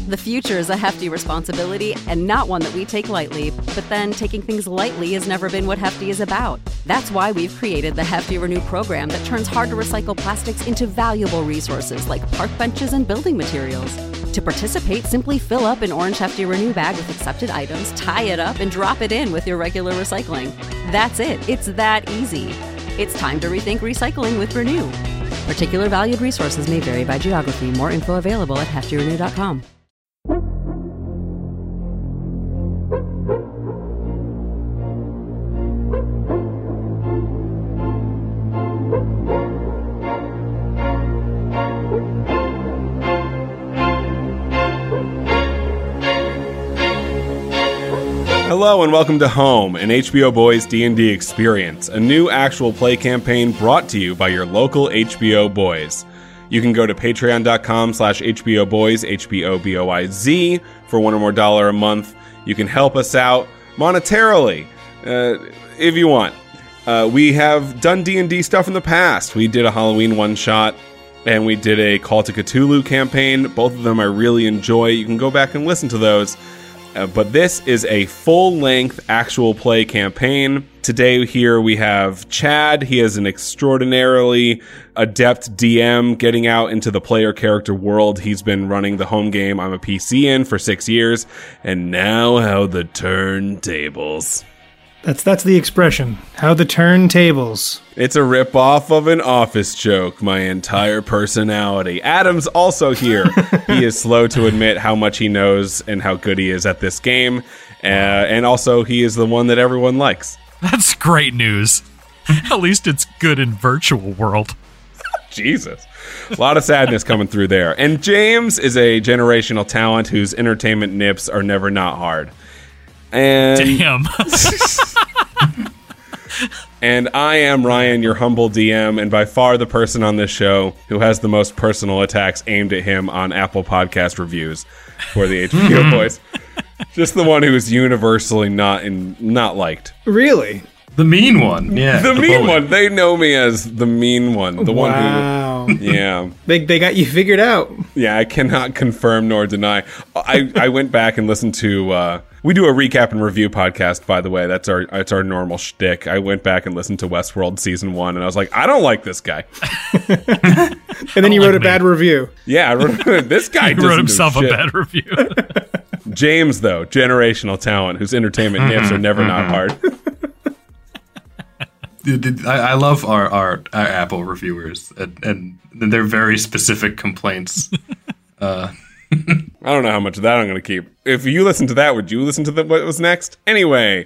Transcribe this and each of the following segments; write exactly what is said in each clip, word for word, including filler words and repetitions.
The future is a hefty responsibility and not one that we take lightly, but then taking things lightly has never been what Hefty is about. That's why we've created the Hefty Renew program that turns hard-to-recycle plastics into valuable resources like park benches and building materials. To participate, simply fill up an orange Hefty Renew bag with accepted items, tie it up, and drop it in with your regular recycling. That's it. It's that easy. It's time to rethink recycling with Renew. Particular valued resources may vary by geography. More info available at hefty renew dot com. Hello and welcome to Home, an H B O Boys D and D experience, a new actual play campaign brought to you by your local H B O Boys. You can go to patreon.com slash HBO Boys, H B O B O I Z, for one or more dollar a month. You can help us out monetarily, uh, if you want. Uh, we have done D and D stuff in the past. We did a Halloween one-shot, and we did a Call to Cthulhu campaign. Both of them I really enjoy. You can go back and listen to those. Uh, but this is a full-length actual play campaign. Today here we have Chad. He is an extraordinarily adept D M getting out into the player character world. He's been running the home game I'm a P C in for six years. And now how the turntables. That's that's the expression. How the turntables. It's a ripoff of an Office joke, my entire personality. Adam's also here. He is slow to admit how much he knows and how good he is at this game. Uh, and also, he is the one that everyone likes. That's great news. At least it's good in virtual world. Jesus. A lot of sadness coming through there. And James is a generational talent whose entertainment nips are never not hard. And Damn. And I am Ryan, your humble D M, and by far the person on this show who has the most personal attacks aimed at him on Apple Podcast reviews for the H B O Boys. Just the one who is universally not in, not liked. Really? The mean one, yeah. The, the mean bully. one. They know me as the mean one. The wow. one who... Yeah. They they got you figured out. Yeah, I cannot confirm nor deny. I, I went back and listened to... Uh, we do a recap and review podcast, by the way. That's our that's our normal shtick. I went back and listened to Westworld Season one, and I was like, I don't like this guy. And then you wrote like a bad me. review. Yeah, I wrote, this guy He wrote doesn't do himself a shit. bad review. James, though, generational talent, whose entertainment nips are never not hard. Dude, dude, I, I love our, our, our Apple reviewers, and, and their very specific complaints. Uh, I don't know how much of that I'm going to keep. If you listen to that, would you listen to the, what was next? Anyway.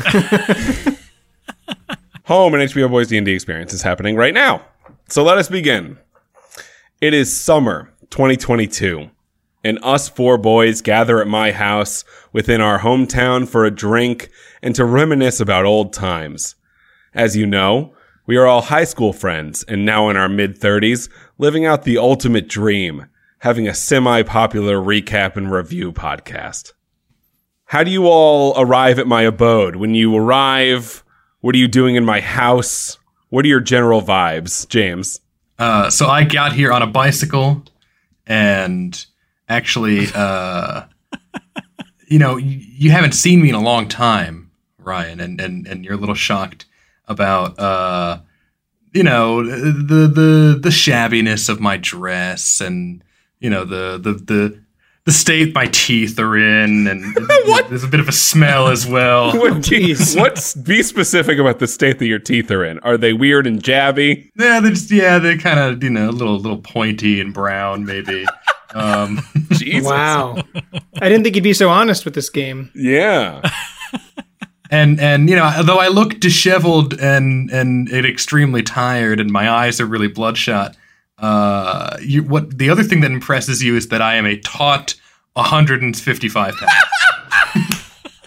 Home and H B O Boys D and D experience is happening right now. So let us begin. It is summer twenty twenty-two, and us four boys gather at my house within our hometown for a drink and to reminisce about old times. As you know, we are all high school friends and now in our mid-thirties, living out the ultimate dream, having a semi-popular recap and review podcast. How do you all arrive at my abode? When you arrive, what are you doing in my house? What are your general vibes, James? uh, so I got here on a bicycle, and actually, uh, you know, you, you haven't seen me in a long time, Ryan, and, and, and you're a little shocked about, uh, you know, the, the, the shabbiness of my dress and, you know, the, the, the, the state my teeth are in, and there's a bit of a smell as well. What, teeth, what's, be specific about the state that your teeth are in. Are they weird and jabby? Yeah, they're just, yeah, they're kind of, you know, a little, little pointy and brown, maybe. Um, Jesus. Wow. I didn't think you'd be so honest with this game. Yeah. And, and you know, though I look disheveled and, and, and extremely tired and my eyes are really bloodshot, uh, you, what the other thing that impresses you is that I am a taut one hundred fifty-five pounds.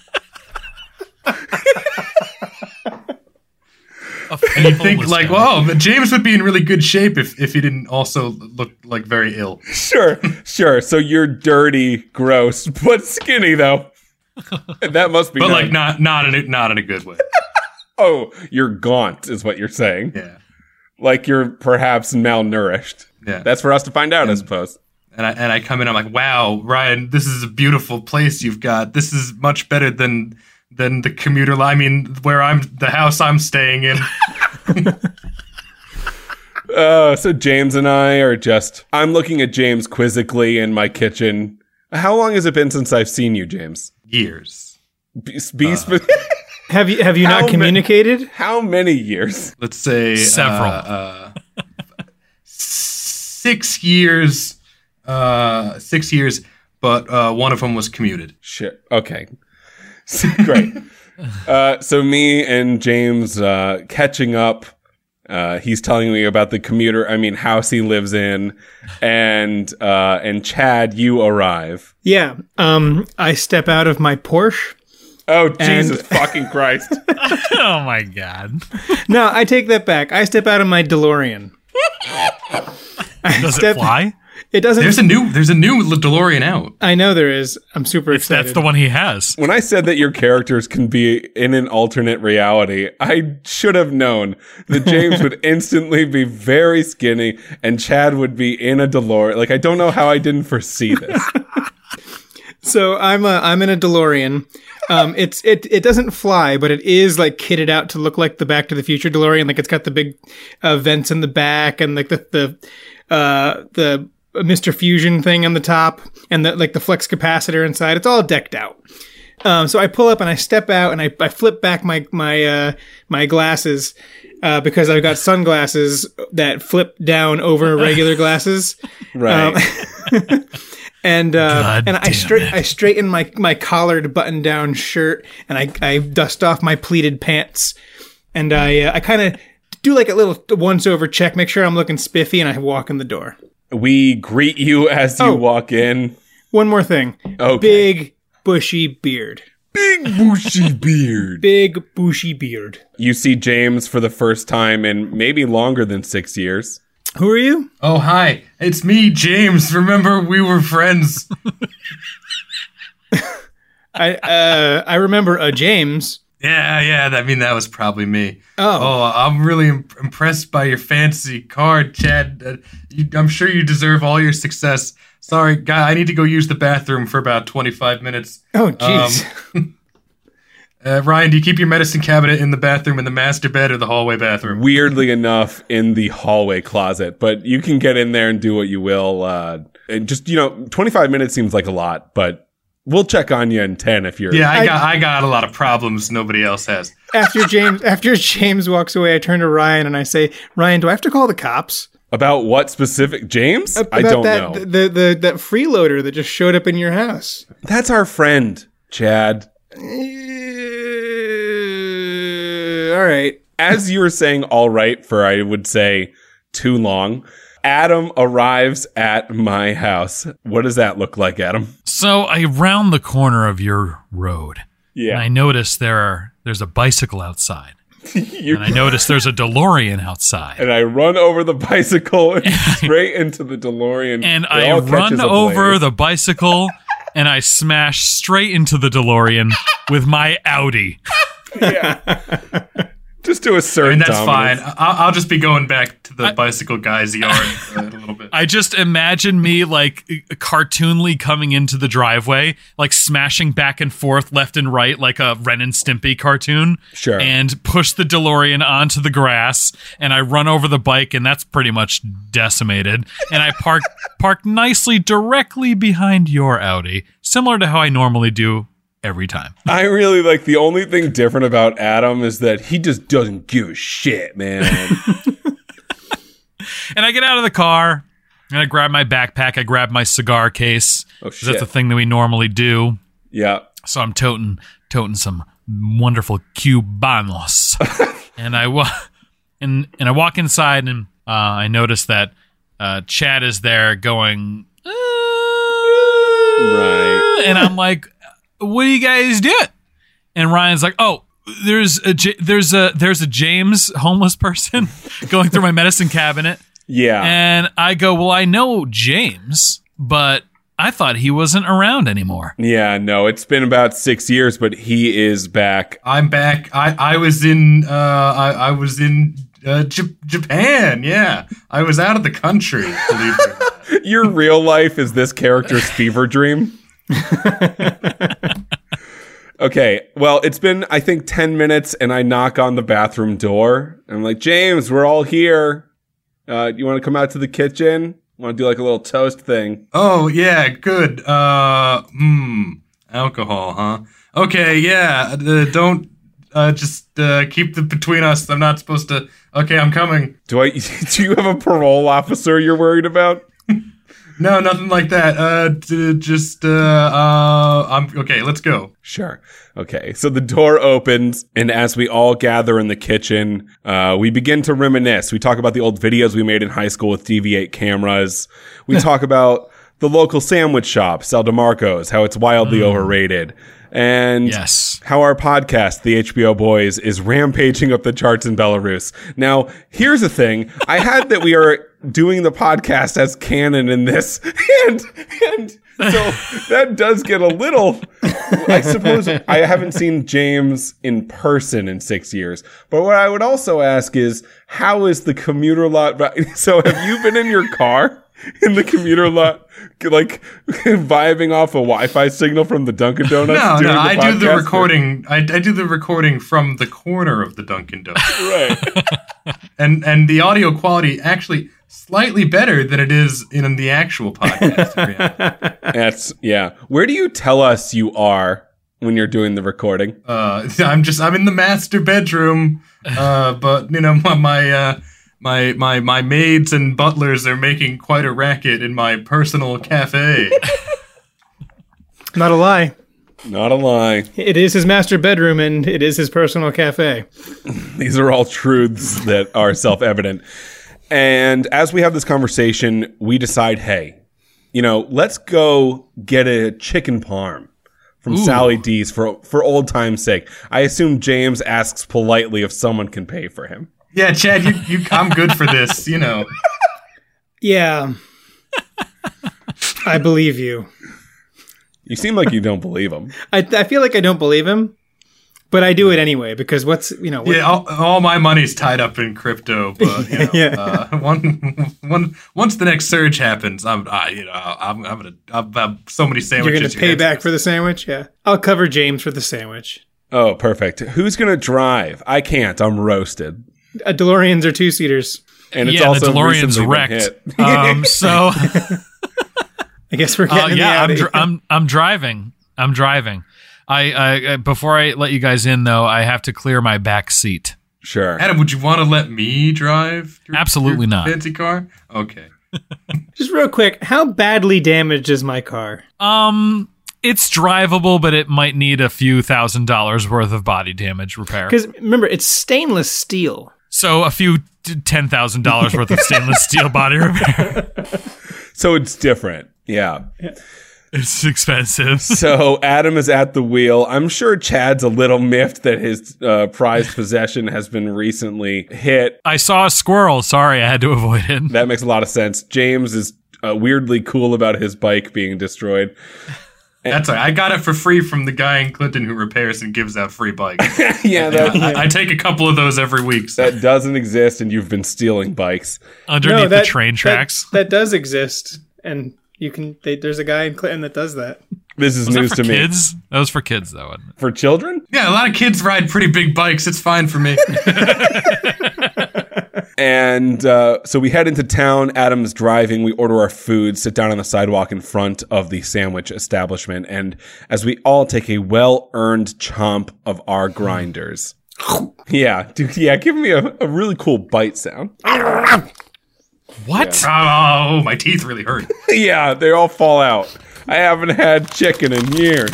And you think like, wow, James would be in really good shape if, if he didn't also look like very ill. Sure, sure. So you're dirty, gross, but skinny though. That must be. But nice. like not not in a, not in a good way. Oh, you're gaunt, is what you're saying. Yeah. Like you're perhaps malnourished. Yeah. That's for us to find out, and, I suppose. and I and I come in. I'm like, wow, Ryan, this is a beautiful place you've got. This is much better than than the commuter line. I mean, where I'm the house I'm staying in. uh, so James and I are just. I'm looking at James quizzically in my kitchen. How long has it been since I've seen you, James? Years. Be, be uh, sp- have you have you how not communicated? Ma- how many years? Let's say several. Uh, uh, six years. Uh, six years, but uh, one of them was commuted. Shit. Okay. Great. uh, so me and James uh, catching up. Uh, he's telling me about the commuter, I mean, house he lives in, and uh, and Chad, you arrive. Yeah. Um, I step out of my Porsche. Oh, Jesus and- fucking Christ. Oh, my God. No, I take that back. I step out of my DeLorean. Does step- it fly? It doesn't. There's a new. There's a new DeLorean out. I know there is. I'm super If excited. that's the one he has. When I said that your characters can be in an alternate reality, I should have known that James would instantly be very skinny and Chad would be in a DeLorean. Like, I don't know how I didn't foresee this. So I'm a, I'm in a DeLorean. Um, it's it it doesn't fly, but it is like kitted out to look like the Back to the Future DeLorean. Like it's got the big uh, vents in the back and like the the uh, the Mister Fusion thing on the top and the like the flex capacitor inside. It's all decked out. Um, so I pull up and I step out and I, I flip back my my uh, my glasses uh, because I've got sunglasses that flip down over regular glasses. Right. Um, and uh, God and I damn straight it. I straighten my my collared button down shirt and I I dust off my pleated pants and I uh, I kind of do like a little once over check, make sure I'm looking spiffy, and I walk in the door. We greet you as you Oh. walk in. One more thing. Okay. Big bushy beard. Big bushy beard. Big bushy beard. You see James for the first time in maybe longer than six years. Who are you? Oh, hi. It's me, James. Remember, we were friends. I uh I remember a James. Yeah, yeah. I mean, that was probably me. Oh. Oh, I'm really im- impressed by your fancy car, Chad. Uh, you, I'm sure you deserve all your success. Sorry, guy. I need to go use the bathroom for about twenty-five minutes. Oh, jeez. Um, uh, Ryan, do you keep your medicine cabinet in the bathroom, in the master bed, or the hallway bathroom? Weirdly enough, in the hallway closet, but you can get in there and do what you will. Uh, and just, you know, twenty-five minutes seems like a lot, but we'll check on you in ten if you're. Yeah, I, I- got I got a lot of problems nobody else has. after James after James walks away, I turn to Ryan and I say, "Ryan, do I have to call the cops?" About what specific? James? About I don't that, know. The, the the that freeloader that just showed up in your house. That's our friend, Chad. Uh, all right. As you were saying, all right, for I would say too long, Adam arrives at my house. What does that look like, Adam? So I round the corner of your road, and I Yeah. notice there are there's a bicycle outside, You, and I notice there's a DeLorean outside, and I run over the bicycle and straight into the DeLorean. and It I all run catches over ablaze. the bicycle, and I smash straight into the DeLorean with my Audi. Just to assert And that's fine. dominance. I'll, I'll just be going back to the bicycle guy's yard uh, a little bit. I just imagine me like cartoonly coming into the driveway, like smashing back and forth left and right like a Ren and Stimpy cartoon. Sure. And push the DeLorean onto the grass, and I run over the bike, and that's pretty much decimated. And I park park nicely directly behind your Audi, similar to how I normally do every time. I really like the only thing different about Adam is that he just doesn't give a shit, man. And I get out of the car, and I grab my backpack, I grab my cigar case. Oh, 'cause That's shit. the thing that we normally do. Yeah. So I'm toting toting some wonderful Cubanos, and I wa- and and I walk inside, and uh, I notice that uh, Chad is there going, uh, Right. and I'm like, "What are you guys doing?" And Ryan's like, "Oh, there's a J- there's a there's a James homeless person going through my medicine cabinet." Yeah. And I go, "Well, I know James, but I thought he wasn't around anymore." Yeah, no, it's been about six years, but he is back. I'm back. I, I was in uh I, I was in uh, J- Japan. Yeah, I was out of the country. Believe it or not. Your real life is this character's fever dream. Okay, well, it's been, I think, ten minutes, and I knock on the bathroom door. I'm like, James, we're all here. Uh, you want to come out to the kitchen? Want to do like a little toast thing? Oh, yeah, good. Uh, hmm, alcohol, huh? Okay, yeah, uh, don't, uh, just, uh, keep it between us. I'm not supposed to, okay, I'm coming. Do I, do you have a parole officer you're worried about? No, nothing like that. Uh, d- just, uh, uh, I'm, okay, let's go. Sure. Okay. So the door opens, and as we all gather in the kitchen, uh, we begin to reminisce. We talk about the old videos we made in high school with D V eight cameras. We talk about the local sandwich shop, Sal DeMarco's, how it's wildly mm. overrated. And yes. how our podcast, The H B O Boys, is rampaging up the charts in Belarus. Now, here's the thing. I had that we are doing the podcast as canon in this. And, and so that does get a little, I suppose I haven't seen James in person in six years. But what I would also ask is, how is the commuter lot? So have you been in your car? In the commuter lot, like vibing off a Wi-Fi signal from the Dunkin' Donuts. No, no, the I podcast? do the recording. I, I do the recording from the corner of the Dunkin' Donuts, right? and and the audio quality actually slightly better than it is in the actual podcast. That's yeah. Where do you tell us you are when you're doing the recording? Uh, I'm just I'm in the master bedroom, uh, but you know my. my uh, My, my my maids and butlers are making quite a racket in my personal cafe. Not a lie. Not a lie. It is his master bedroom, and it is his personal cafe. These are all truths that are self-evident. And as we have this conversation, we decide, hey, you know, let's go get a chicken parm from Ooh. Sally D's for for old time's sake. I assume James asks politely if someone can pay for him. Yeah, Chad, you, you I'm good for this, you know. Yeah. I believe you. You seem like you don't believe him. I, I feel like I don't believe him, but I do it anyway because what's, you know. What, yeah, all, all my money's tied up in crypto, but, you know, yeah. uh, one, one, once the next surge happens, I'm, I, you know, I'm, I'm going to I'll have so many sandwiches. You're going to pay back for the sandwich? Yeah. I'll cover James for the sandwich. Oh, perfect. Who's going to drive? I can't. I'm roasted. Uh, DeLoreans are two-seaters. And it's yeah, also the DeLorean's recently wrecked. been hit. um, so I guess we're uh, getting yeah, I'm, the dr- I'm I'm driving. I'm driving. I, I before I let you guys in though, I have to clear my back seat. Sure. Adam, would you want to let me drive? Your, Absolutely your not. Fancy car? Okay. Just real quick, how badly damaged is my car? Um, it's drivable, but it might need a few thousand dollars worth of body damage repair. Because remember, it's stainless steel. So a few t- ten thousand dollars worth of stainless steel body repair. So it's different. Yeah. It's expensive. So Adam is at the wheel. I'm sure Chad's a little miffed that his uh, prized possession has been recently hit. I saw a squirrel. Sorry, I had to avoid it. That makes a lot of sense. James is uh, weirdly cool about his bike being destroyed. That's all right. I got it for free from the guy in Clinton who repairs and gives out free bikes. yeah, that, I, I take a couple of those every week. So. that doesn't exist, and you've been stealing bikes. Underneath No, that- the train tracks. That, that does exist, and you can. They, there's a guy in Clinton that does that. This is Was news that for to me. kids? That was for kids, though. Wasn't it? For children? Yeah, a lot of kids ride pretty big bikes. It's fine for me. And uh, so we head into town. Adam's driving. We order our food, sit down on the sidewalk in front of the sandwich establishment. And as we all take a well-earned chomp of our grinders. yeah, dude, yeah, give me a, a really cool bite sound. What? Oh, my teeth really hurt. yeah, they all fall out. I haven't had chicken in years.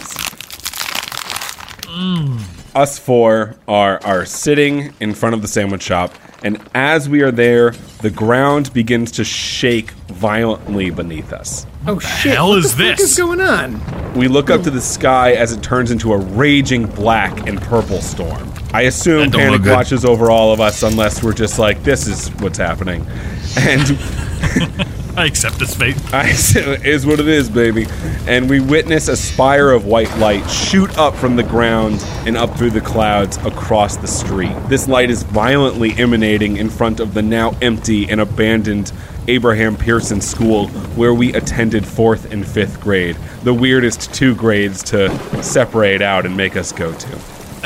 Mm. Us four are, are sitting in front of the sandwich shop. And as we are there, the ground begins to shake violently beneath us. Oh shit! hell what is the fuck this? is going on? We look up to the sky as it turns into a raging black and purple storm. I assume That don't panic look good. watches over all of us unless we're just like, this is what's happening. And I accept this fate. I, is what it is, baby. And we witness a spire of white light shoot up from the ground and up through the clouds across the street. This light is violently emanating in front of the now empty and abandoned Abraham Pearson School, where we attended fourth and fifth grade. The weirdest two grades to separate out and make us go to.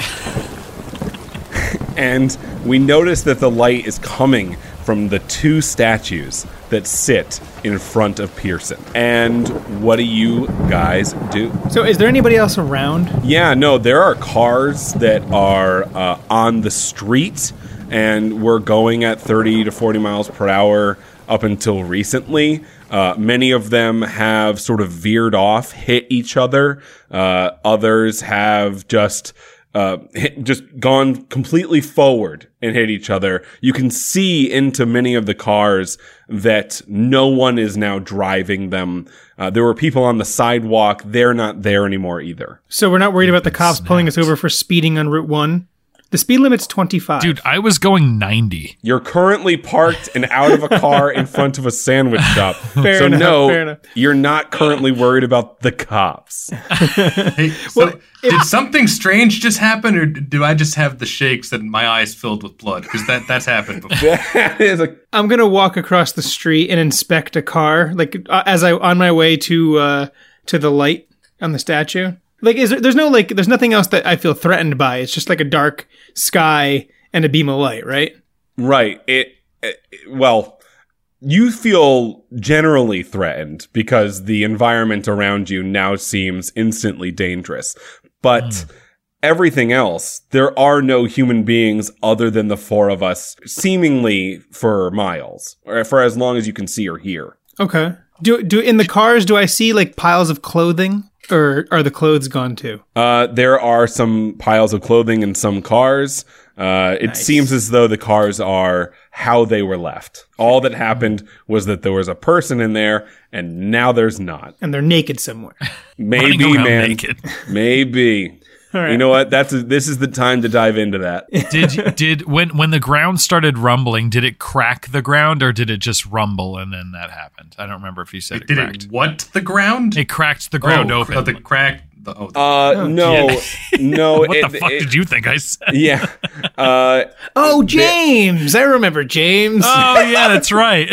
And we notice that the light is coming from the two statues that sit in front of Pearson. And what do you guys do? So is there anybody else around? Yeah, no, there are cars that are uh, on the street, and we're going at thirty to forty miles per hour up until recently. Uh, many of them have sort of veered off, hit each other. Uh, others have just... Uh, hit, just gone completely forward and hit each other. You can see into many of the cars that no one is now driving them. Uh, there were people on the sidewalk. They're not there anymore either. So we're not worried about the cops pulling us over for speeding on Route one? The speed limit's twenty-five. Dude, I was going ninety. You're currently parked and out of a car in front of a sandwich shop. Fair so enough, no, fair enough. you're not currently worried about the cops. Hey, so did something strange just happen, or do I just have the shakes and my eyes filled with blood? Because that, that's happened before. That is a I'm going to walk across the street and inspect a car, like uh, as I on my way to uh, to the light on the statue. Like, is there, there's no, like, there's nothing else that I feel threatened by. It's just like a dark sky and a beam of light, right? Right. It, it well, you feel generally threatened because the environment around you now seems instantly dangerous. But mm. everything else, there are no human beings other than the four of us, seemingly for miles, or for as long as you can see or hear. Okay. Do do in the cars, do I see, like, piles of clothing? Or are the clothes gone too? Uh, there are some piles of clothing in some cars. Uh, it Nice. seems as though the cars are how they were left. All that happened was that there was a person in there, and now there's not. And they're naked somewhere. Maybe, Running around man. naked. Maybe. All right. You know what? That's a, this is the time to dive into that. Did did when when the ground started rumbling, did it crack the ground or did it just rumble and then that happened? I don't remember if you said it Did cracked. it what the ground? It cracked the ground oh, open. Oh, the crack. The, oh, the, Uh, no, no. what it- the fuck it- did you think I said? Yeah. Uh, Oh, James! I remember James. Oh yeah, that's right.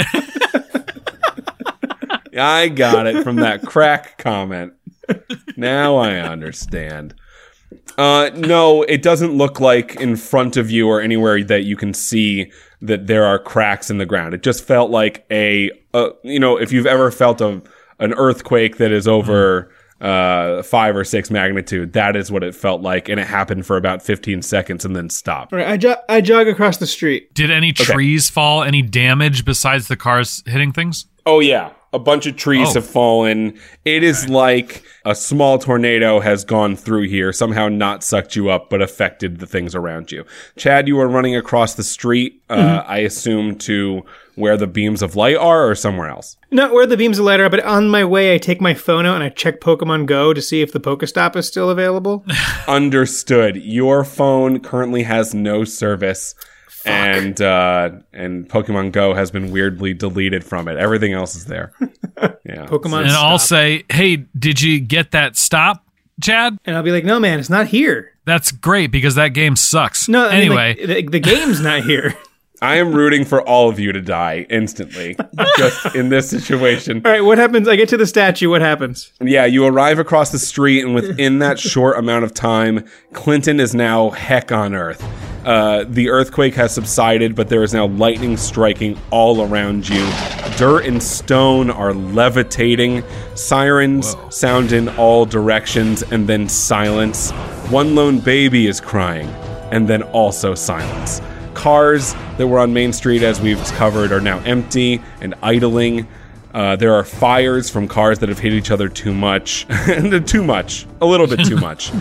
I got it from that crack comment. Now I understand. Uh, no, it doesn't look like in front of you or anywhere that you can see that there are cracks in the ground. It just felt like a, uh, you know, if you've ever felt a, an earthquake that is over uh, five or six magnitude, that is what it felt like. And it happened for about fifteen seconds and then stopped. All right, I, jo- I jog across the street. Did any trees fall? Any damage besides the cars hitting things? Oh, yeah. A bunch of trees Oh. have fallen. It is like a small tornado has gone through here, somehow not sucked you up, but affected the things around you. Chad, you are running across the street, uh, Mm-hmm. I assume, to where the beams of light are or somewhere else? Not where the beams of light are, but on my way, I take my phone out and I check Pokemon Go to see if the Pokestop is still available. Understood. Your phone currently has no service. And uh, and Pokemon Go has been weirdly deleted from it. Everything else is there. Yeah. Pokemon And I'll Stop. say, hey, did you get that stop, Chad? And I'll be like, no, man, it's not here. That's great because that game sucks. No, I mean, anyway, like, the, the game's not here. I am rooting for all of you to die instantly, just in this situation. All right, what happens? I get to the statue. What happens? Yeah, you arrive across the street, and within that short amount of time, Clinton is now heck on Earth. Uh, the earthquake has subsided, but there is now lightning striking all around you. Dirt and stone are levitating. Sirens Whoa. sound in all directions, and then silence. One lone baby is crying, and then also silence. Cars that were on Main Street, as we've covered, are now empty and idling. Uh, there are fires from cars that have hit each other too much. Too much. A little bit too much.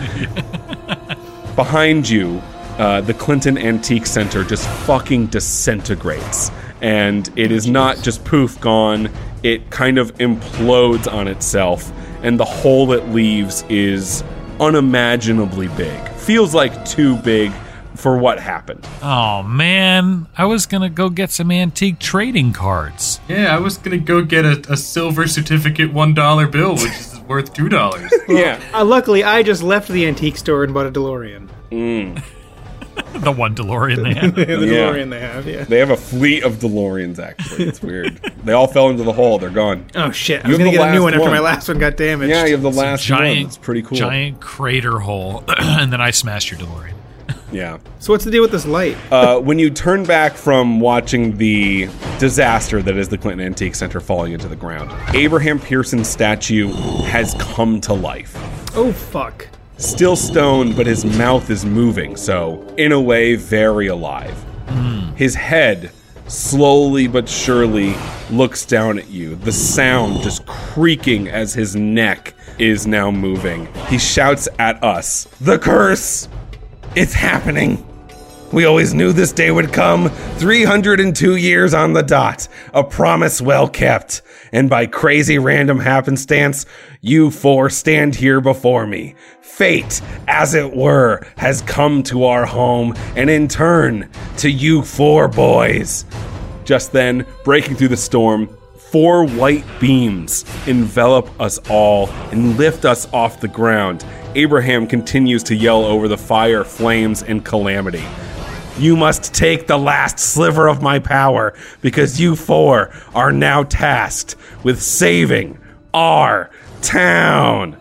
Behind you, uh, the Clinton Antique Center just fucking disintegrates. And it is not just poof gone, it kind of implodes on itself. And the hole it leaves is unimaginably big. Feels like too big for what happened. oh man, I was gonna go get some antique trading cards. yeah, I was gonna go get a, a silver certificate one dollar bill, which is worth two dollars. Yeah. Uh, luckily, I just left the antique store and bought a DeLorean. The one DeLorean they have. the Yeah. DeLorean they have, yeah. They have a fleet of DeLoreans, actually. It's weird. They all fell into the hole. They're gone. Oh, shit. I You was have going to the get a new last one after one. my last one got damaged. Yeah, you have the It's a last one. giant, It's pretty cool. giant crater hole, and then I smashed your DeLorean. Yeah. So what's the deal with this light? Uh, when you turn back from watching the disaster that is the Clinton Antique Center falling into the ground, Abraham Pearson's statue has come to life. Oh, fuck. Still stone, but his mouth is moving, so, in a way, very alive. His head, slowly but surely, looks down at you, the sound just creaking as his neck is now moving. He shouts at us, "The curse! It's happening! We always knew this day would come, three hundred two years on the dot, a promise well kept, and by crazy random happenstance, you four stand here before me. Fate, as it were, has come to our home, and in turn, to you four boys." Just then, breaking through the storm, four white beams envelop us all and lift us off the ground. Abraham continues to yell over the fire, flames, and calamity. "You must take the last sliver of my power, because you four are now tasked with saving our town."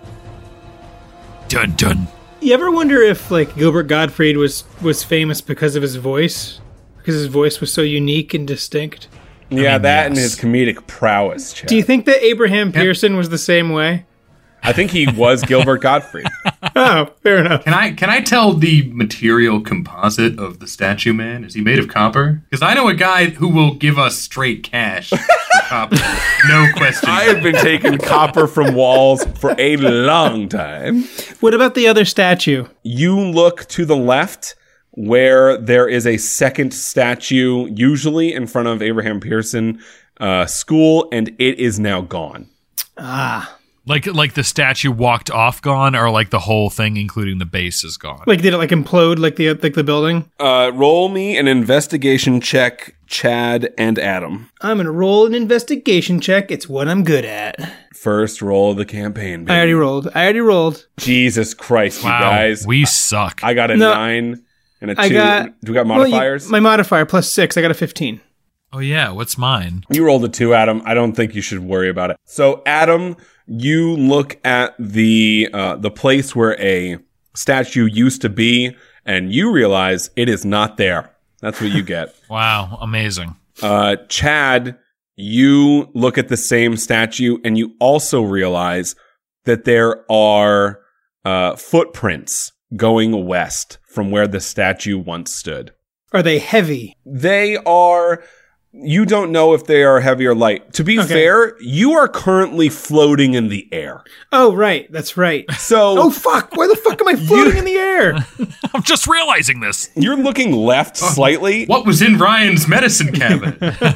Dun dun. You ever wonder if, like, Gilbert Gottfried was, was famous because of his voice? Because his voice was so unique and distinct? Yeah, mean, that and yes. his comedic prowess, Chad. Do you think that Abraham Pearson was the same way? I think he was Gilbert Gottfried. Oh, fair enough. Can I can I tell the material composite of the statue man? Is he made of copper? Because I know a guy who will give us straight cash for copper. No question. I have been taking copper from walls for a long time. What about the other statue? You look to the left where there is a second statue, usually in front of Abraham Pearson uh, School, and it is now gone. Ah. Like like the statue walked off gone, or like the whole thing, including the base, is gone. Like, did it, like, implode like the like the building? Uh, roll me an investigation check, Chad and Adam. I'm going to roll an investigation check. It's what I'm good at. First roll of the campaign, baby. I already rolled. I already rolled. Jesus Christ, Wow, you guys. we suck. I got a No. nine and a two. I got... Do we got well, you- modifiers? my modifier plus six. I got a fifteen. oh yeah, what's mine? You rolled a two, Adam. I don't think you should worry about it. So, Adam, you look at the uh, the place where a statue used to be, and you realize it is not there. That's what you get. Wow, amazing. Uh, Chad, you look at the same statue, and you also realize that there are uh, footprints going west from where the statue once stood. Are they heavy? They are... You don't know if they are heavy or light. To be Okay. fair, you are currently floating in the air. Oh, right. That's right. So Oh, fuck. Why the fuck am I floating in the air? I'm just realizing this. you're looking left slightly. What was in Ryan's medicine cabinet?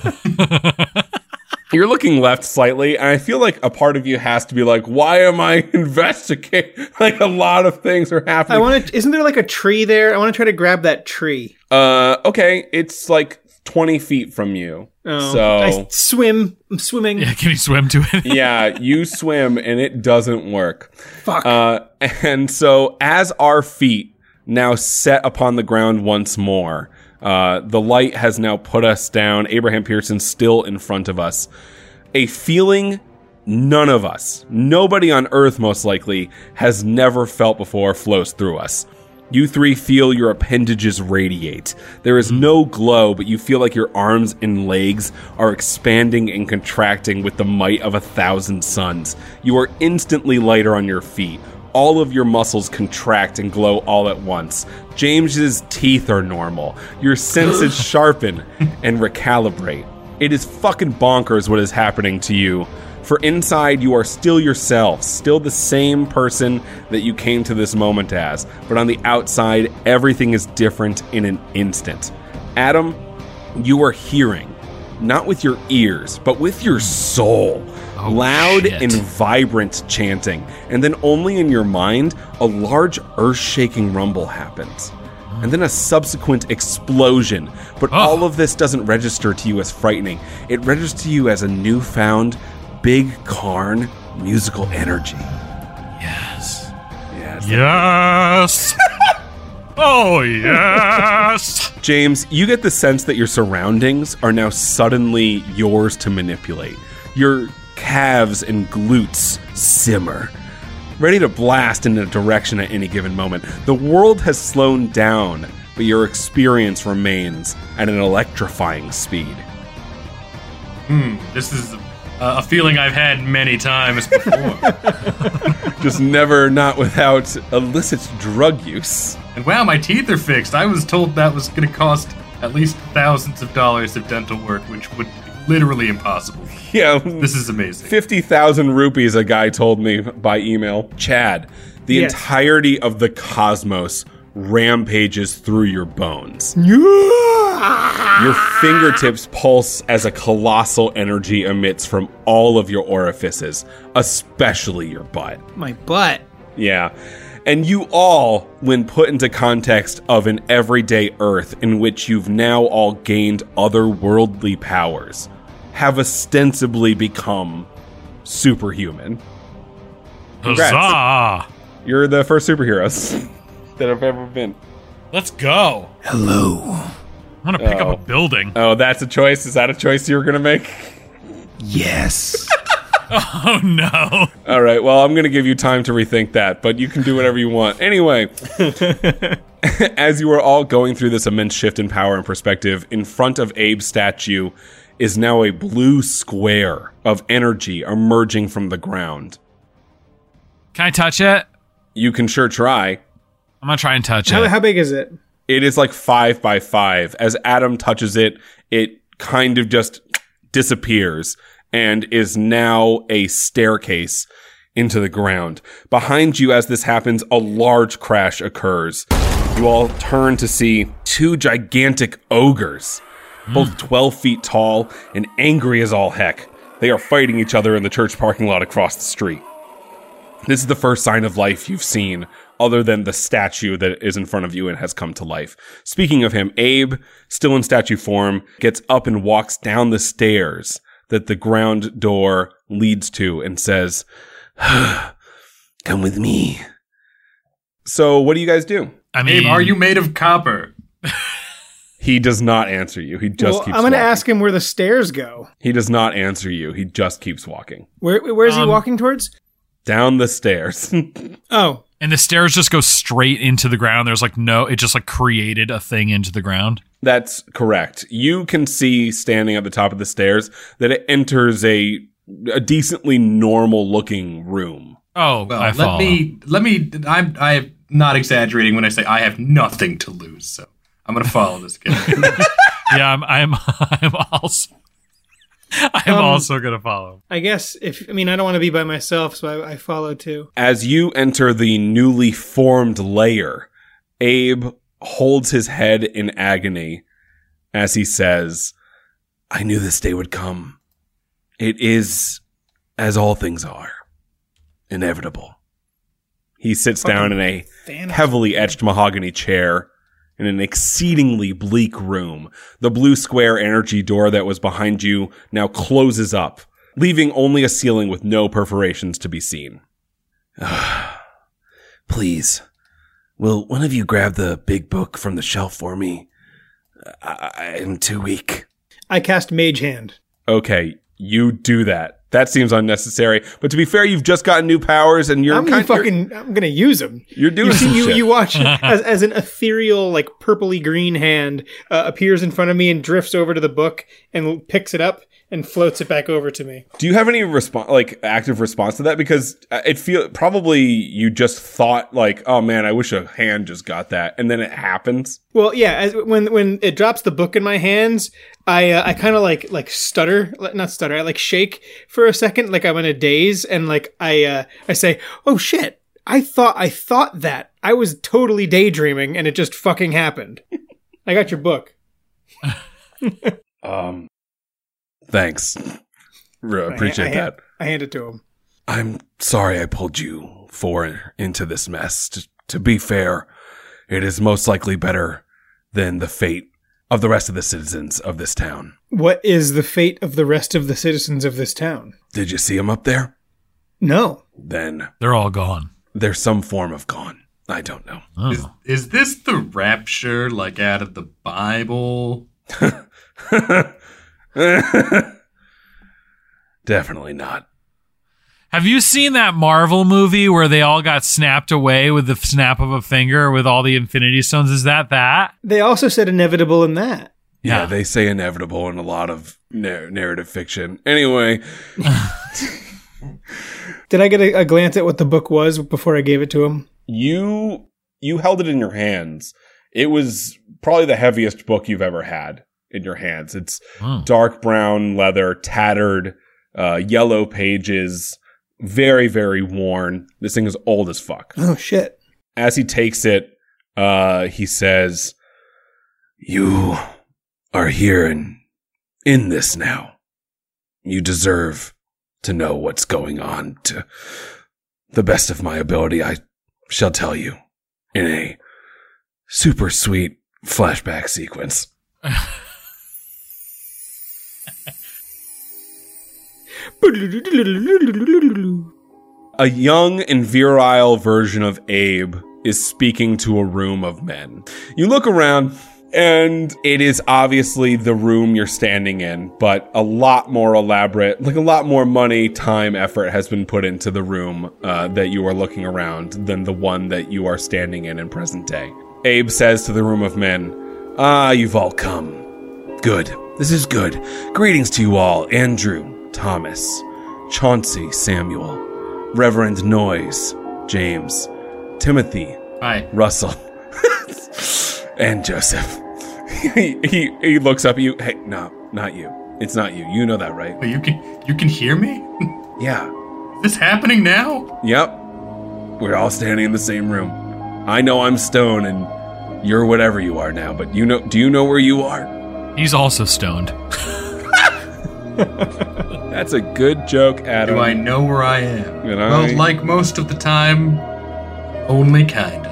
You're looking left slightly, and I feel like a part of you has to be like, why am I investigating? Like, a lot of things are I happening. want to... Isn't there, like, a tree there? I want to try to grab that tree. uh, okay, it's like twenty feet from you. Oh, so... I swim. I'm swimming. Yeah, can you swim to it? yeah, you swim and it doesn't work. Fuck. Uh, and so as our feet now set upon the ground once more, uh, the light has now put us down. Abraham Pearson still in front of us. A feeling none of us, nobody on Earth most likely, has never felt before flows through us. You three feel your appendages radiate. There is no glow, but you feel like your arms and legs are expanding and contracting with the might of a thousand suns. You are instantly lighter on your feet. All of your muscles contract and glow all at once. James's teeth are normal. Your senses sharpen and recalibrate. It is fucking bonkers what is happening to you. For inside, you are still yourselves, still the same person that you came to this moment as. But on the outside, everything is different in an instant. Adam, you are hearing, not with your ears, but with your soul. Oh, loud shit. and vibrant chanting. And then only in your mind, a large earth-shaking rumble happens. And then a subsequent explosion. But Oh. all of this doesn't register to you as frightening. It registers to you as a newfound Big Karn musical energy. Yes. Yes. Yes. Oh, yes! James, you get the sense that your surroundings are now suddenly yours to manipulate. Your calves and glutes simmer, ready to blast in a direction at any given moment. The world has slowed down, but your experience remains at an electrifying speed. Hmm, this is a, a feeling I've had many times before. Just never not without illicit drug use. And wow, my teeth are fixed. I was told that was going to cost at least thousands of dollars of dental work, which would be literally impossible. Yeah. This is amazing. fifty thousand rupees, a guy told me by email. Chad, the Yes. entirety of the cosmos rampages through your bones. Your fingertips pulse as a colossal energy emits from all of your orifices, especially your butt. My butt. Yeah. And you all, when put into context of an everyday Earth in which you've now all gained otherworldly powers, have ostensibly become superhuman. Congrats. Huzzah! You're the first superheroes that have ever been. Let's go. Hello. I'm gonna pick Oh. up a building. Oh, that's a choice? Is that a choice you were going to make? Yes. Oh, no. All right, well, I'm going to give you time to rethink that, but you can do whatever you want. Anyway, as you are all going through this immense shift in power and perspective, in front of Abe's statue is now a blue square of energy emerging from the ground. Can I touch it? You can sure try. I'm gonna try and touch How, it. how big is it? It is like five by five. As Adam touches it, it kind of just disappears and is now a staircase into the ground. Behind you, as this happens, a large crash occurs. You all turn to see two gigantic ogres, both twelve feet tall and angry as all heck. They are fighting each other in the church parking lot across the street. This is the first sign of life you've seen, other than the statue that is in front of you and has come to life. Speaking of him, Abe, still in statue form, gets up and walks down the stairs that the ground door leads to and says, "Come with me." So what do you guys do? I mean, Abe, are you made of copper? He does not answer you. He just well, keeps I'm going to walking. ask him where the stairs go. He does not answer you. He just keeps walking. Where Where is he Um, walking towards? Down the stairs. Oh, and the stairs just go straight into the ground. There's like no, it just like created a thing into the ground. That's correct. You can see standing at the top of the stairs that it enters a a decently normal looking room. Oh, Well, I let follow. me, let me, I'm, I'm not exaggerating when I say I have nothing to lose, so I'm going to follow this guy. Yeah, I'm. I'm. I'm also. I'm Um, also gonna follow. I guess if I mean I don't want to be by myself, so I, I follow too. As you enter the newly formed lair, Abe holds his head in agony as he says, "I knew this day would come. It is, as all things are, inevitable." He sits down in a Thanos. heavily etched mahogany chair in an exceedingly bleak room. The blue square energy door that was behind you now closes up, leaving only a ceiling with no perforations to be seen. Please, will one of you grab the big book from the shelf for me? I- I'm too weak. I cast Mage Hand. Okay, you do that. That seems unnecessary. But to be fair, you've just gotten new powers, and you're I'm gonna kind of fucking. I'm gonna use them. you're doing You see, some you, shit. you watch as, as an ethereal, like purpley green hand uh, appears in front of me and drifts over to the book and picks it up and floats it back over to me. Do you have any response, like active response to that? Because uh, it feel probably you just thought like, oh man, I wish a hand just got that, and then it happens. Well, yeah. As, when when it drops the book in my hands, I uh, I kind of like like stutter, like- not stutter. I like shake for a second, like I'm in a daze, and like I uh, I say, "Oh shit! I thought I thought that I was totally daydreaming, and it just fucking happened." I got your book. Um, thanks. Re- Appreciate I, I, hand- that. I hand it to him. I'm sorry I pulled you four into this mess. To, to be fair, it is most likely better than the fate of the rest of the citizens of this town. What is the fate of the rest of the citizens of this town? Did you see them up there? No. Then They're all gone. there's some form of gone. I don't know. Oh. Is, is this the rapture, like out of the Bible? Definitely not. Have you seen that Marvel movie where they all got snapped away with the snap of a finger with all the Infinity Stones? Is that that? They also said inevitable in that. Yeah, Yeah. they say inevitable in a lot of nar- narrative fiction. Anyway, Did I get a, a glance at what the book was before I gave it to him? you you held it in your hands. It was probably the heaviest book you've ever had in your hands. It's Oh. dark brown leather, tattered, uh, yellow pages, very, very worn. This thing is old as fuck. Oh, shit. As he takes it, uh, he says, "You are here and in this now. You deserve to know what's going on. To the best of my ability, I shall tell you in a super sweet flashback sequence." A young and virile version of Abe is speaking to a room of men. You look around, and it is obviously the room you're standing in, but a lot more elaborate, like a lot more money, time, effort has been put into the room uh, that you are looking around than the one that you are standing in in present day. Abe says to the room of men, "Ah, you've all come. Good. This is good. Greetings to you all. Andrew, Thomas, Chauncey, Samuel, Reverend Noyes, James, Timothy, Hi. Russell, and Joseph." he, he he looks up at you. "Hey, no, not you. It's not you. You know that, right?" Wait, you can you can hear me? "Yeah. Is this happening now? Yep. We're all standing in the same room. I know I'm Stone and you're whatever you are now, but you know do you know where you are?" He's also stoned. That's a good joke, Adam. Do I know where I am? And well, I- like most of the time, only kinda.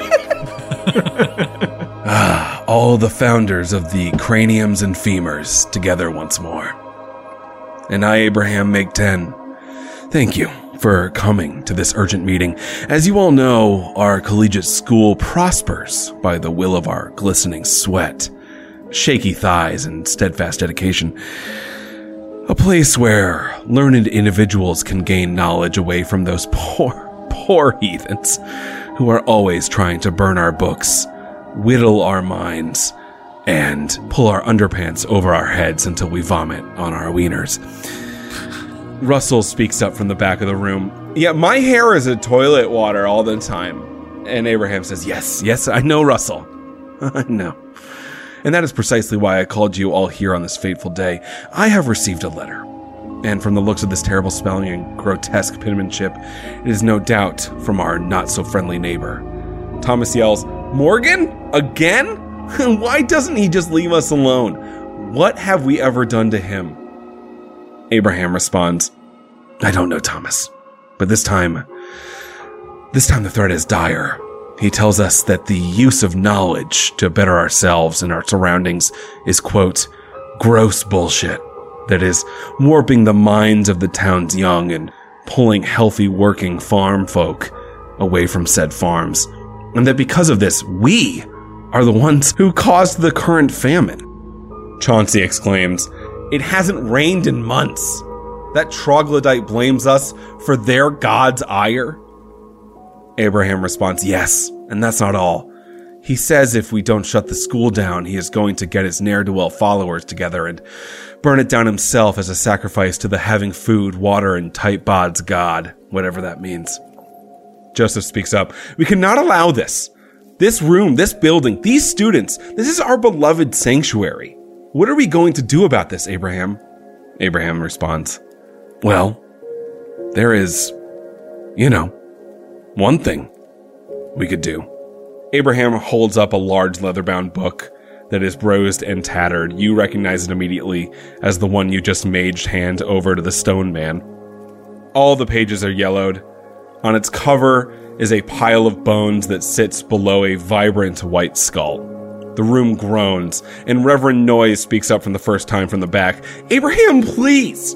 Ah, all the founders of the craniums and femurs together once more. And I, Abraham, make ten. Thank you for coming to this urgent meeting. As you all know, our collegiate school prospers by the will of our glistening sweat, shaky thighs, and steadfast dedication. A place where learned individuals can gain knowledge away from those poor, poor heathens who are always trying to burn our books, whittle our minds, and pull our underpants over our heads until we vomit on our wieners. Russell speaks up from the back of the room. "Yeah, my hair is a toilet water all the time." And Abraham says, "Yes, yes, I know, Russell. I know. And that is precisely why I called you all here on this fateful day. I have received a letter. And from the looks of this terrible spelling and grotesque penmanship, it is no doubt from our not-so-friendly neighbor." Thomas yells, "Morgan? Again? Why doesn't he just leave us alone? What have we ever done to him?" Abraham responds, "I don't know, Thomas. But this time, this time the threat is dire. He tells us that the use of knowledge to better ourselves and our surroundings is, quote, gross bullshit that is warping the minds of the town's young and pulling healthy working farm folk away from said farms. And that because of this, we are the ones who caused the current famine." Chauncey exclaims, "It hasn't rained in months. That troglodyte blames us for their god's ire." Abraham responds, "Yes, and that's not all. He says if we don't shut the school down, he is going to get his ne'er-do-well followers together and burn it down himself as a sacrifice to the having food, water, and tight bod's god, whatever that means." Joseph speaks up, "We cannot allow this. This room, this building, these students, this is our beloved sanctuary. What are we going to do about this, Abraham?" Abraham responds, "Well, there is, you know, one thing we could do." Abraham holds up a large leather-bound book that is bruised and tattered. You recognize it immediately as the one you just maged hand over to the stone man. All the pages are yellowed. On its cover is a pile of bones that sits below a vibrant white skull. The room groans, and Reverend Noyes speaks up for the first time from the back. "Abraham, please!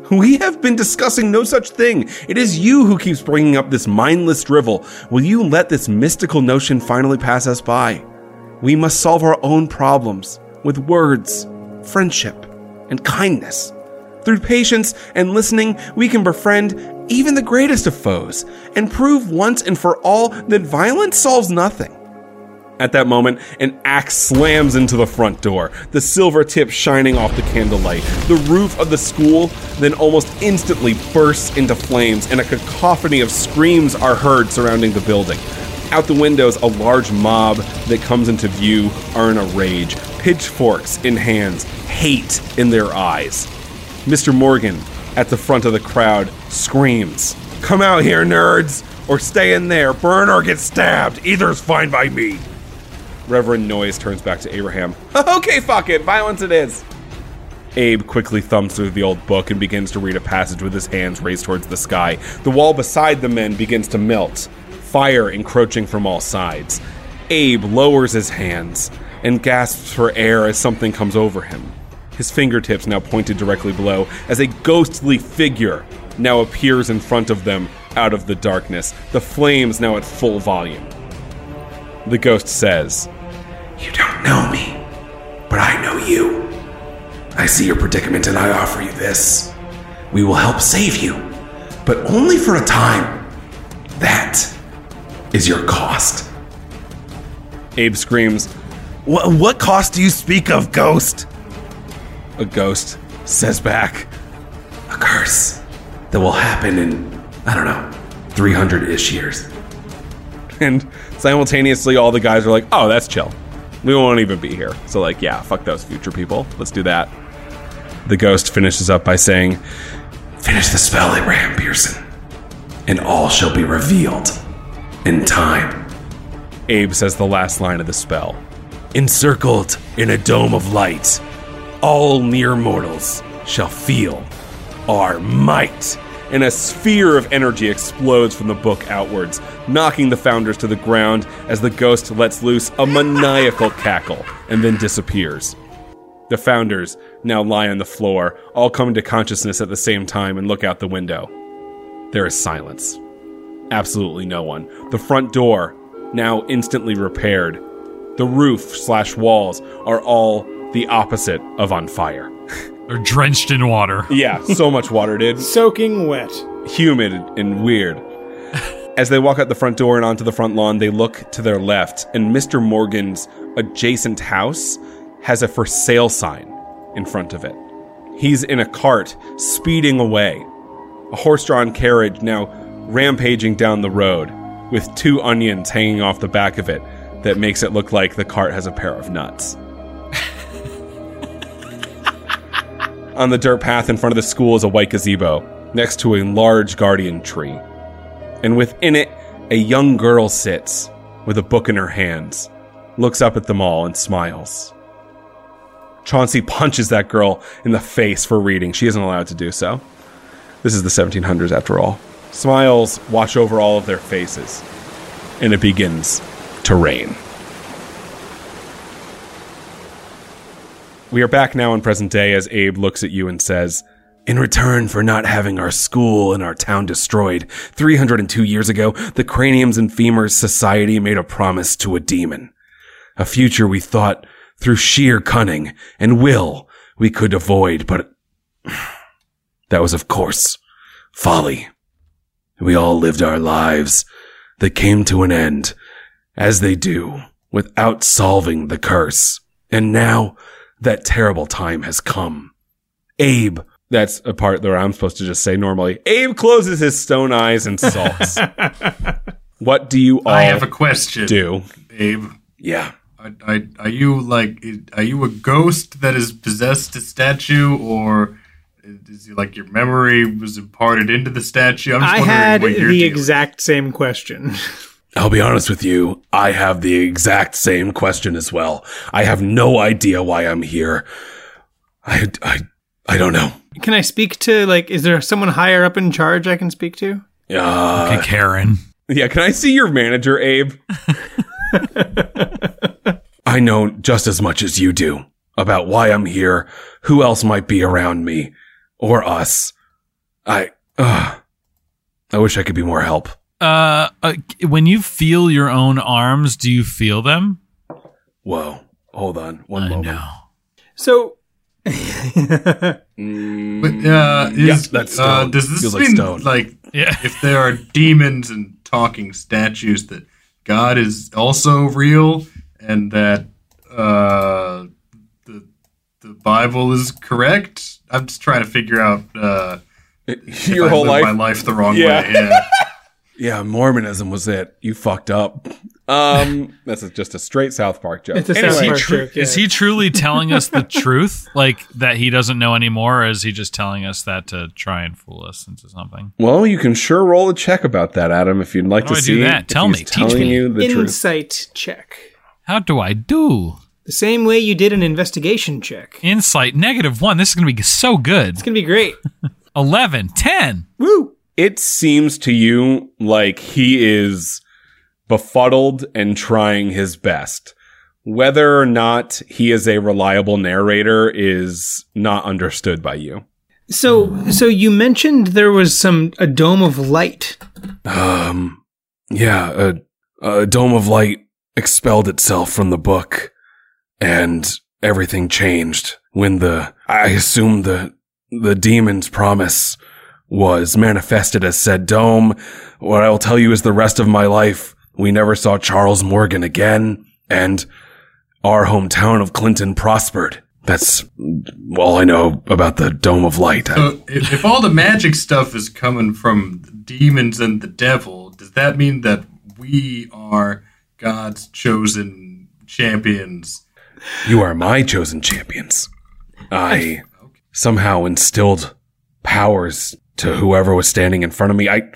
We have been discussing no such thing. It is you who keeps bringing up this mindless drivel. Will you let this mystical notion finally pass us by? We must solve our own problems with words, friendship, and kindness. Through patience and listening, we can befriend even the greatest of foes and prove once and for all that violence solves nothing. At that moment, an axe slams into the front door, the silver tip shining off the candlelight. The roof of the school then almost instantly bursts into flames, and a cacophony of screams are heard surrounding the building. Out the windows, a large mob that comes into view are in a rage, pitchforks in hands, hate in their eyes. Mister Morgan, at the front of the crowd, screams, "Come out here, nerds, or stay in there, burn or get stabbed. Either's fine by me." Reverend Noyes turns back to Abraham. "Okay, fuck it, violence it is." Abe quickly thumbs through the old book and begins to read a passage with his hands raised towards the sky. The wall beside the men begins to melt, fire encroaching from all sides. Abe lowers his hands and gasps for air as something comes over him. His fingertips now pointed directly below as a ghostly figure now appears in front of them out of the darkness, the flames now at full volume. The ghost says, "You don't know me, but I know you. I see your predicament and I offer you this. We will help save you, but only for a time. That is your cost." Abe screams, What, what cost do you speak of, ghost? A ghost says back, "A curse that will happen in, I don't know, three hundred-ish years." And simultaneously all the guys are like, "Oh, that's chill. We won't even be here." So like, yeah, fuck those future people. Let's do that. The ghost finishes up by saying, "Finish the spell, Abraham Pearson, and all shall be revealed in time." Abe says the last line of the spell. "Encircled in a dome of light, all mere mortals shall feel our might." And a sphere of energy explodes from the book outwards, knocking the founders to the ground as the ghost lets loose a maniacal cackle and then disappears. The founders now lie on the floor, all coming to consciousness at the same time, and look out the window. There is silence. Absolutely no one. The front door, now instantly repaired. The roof slash walls are all the opposite of on fire. They're drenched in water. Yeah, so much water, dude. Soaking wet. Humid and weird. As they walk out the front door and onto the front lawn, they look to their left, and Mister Morgan's adjacent house has a for sale sign in front of it. He's in a cart, speeding away. A horse-drawn carriage now rampaging down the road, with two onions hanging off the back of it that makes it look like the cart has a pair of nuts. On the dirt path in front of the school is a white gazebo, next to a large guardian tree. And within it, a young girl sits, with a book in her hands, looks up at them all and smiles. Chauncey punches that girl in the face for reading. She isn't allowed to do so. This is the seventeen hundreds after all. Smiles wash over all of their faces, and it begins to rain. We are back now in present day as Abe looks at you and says, "In return for not having our school and our town destroyed, three hundred two years ago, the Craniums and Femurs Society made a promise to a demon. A future we thought, through sheer cunning and will, we could avoid, but that was, of course, folly. We all lived our lives that came to an end, as they do, without solving the curse. And now, that terrible time has come. Abe," that's a part that I'm supposed to just say normally, Abe closes his stone eyes and sulks. "What do you all I have a question, do?" Abe. "Yeah, Are, are, are you like, are you a ghost that has possessed a statue, or is it like your memory was imparted into the statue?" I'm just I wondering had what you're the dealing. exact same question. I'll be honest with you, I have the exact same question as well. I have no idea why I'm here. I, I, I don't know. Can I speak to, like, is there someone higher up in charge I can speak to? Uh, Okay, Karen. Yeah, can I see your manager, Abe? I know just as much as you do about why I'm here, who else might be around me, or us. I, uh, I wish I could be more help. Uh, uh, when you feel your own arms, do you feel them? Whoa. Hold on. One I moment. know. So, Mm, But, uh, is, yeah, that's uh, stone. does this Feels like mean, stone. like, Yeah. if there are demons and talking statues, that God is also real, and that uh, the the Bible is correct? I'm just trying to figure out uh, if Your I whole live life. my life the wrong Yeah. way. Yeah. yeah, Mormonism was it. You fucked up. Um, that's a, just a straight South Park joke. It's a Anyway, South Is he, Park tru- joke, yeah. is he truly telling us the truth? Like that he doesn't know anymore? Or is he just telling us that to try and fool us into something? well, you can sure roll a check about that, Adam, if you'd like How do to I see. do that? if Tell he's me. Teach telling me. you the truth. insight check. How do I do? The same way you did an investigation check. Insight negative one. This is going to be so good. It's gonna be great. eleven, ten. Woo! It seems to you like he is befuddled and trying his best. Whether or not he is a reliable narrator is not understood by you. So, so you mentioned there was some a dome of light. Um, yeah, a, a dome of light expelled itself from the book, and everything changed when the, I assume the, the demon's promise was manifested as said dome. What I will tell you is the rest of my life, we never saw Charles Morgan again, and our hometown of Clinton prospered. That's all I know about the Dome of Light. I- So if, if all the magic stuff is coming from the demons and the devil, does that mean that we are God's chosen champions? You are my chosen champions. I somehow instilled powers to whoever was standing in front of me. I,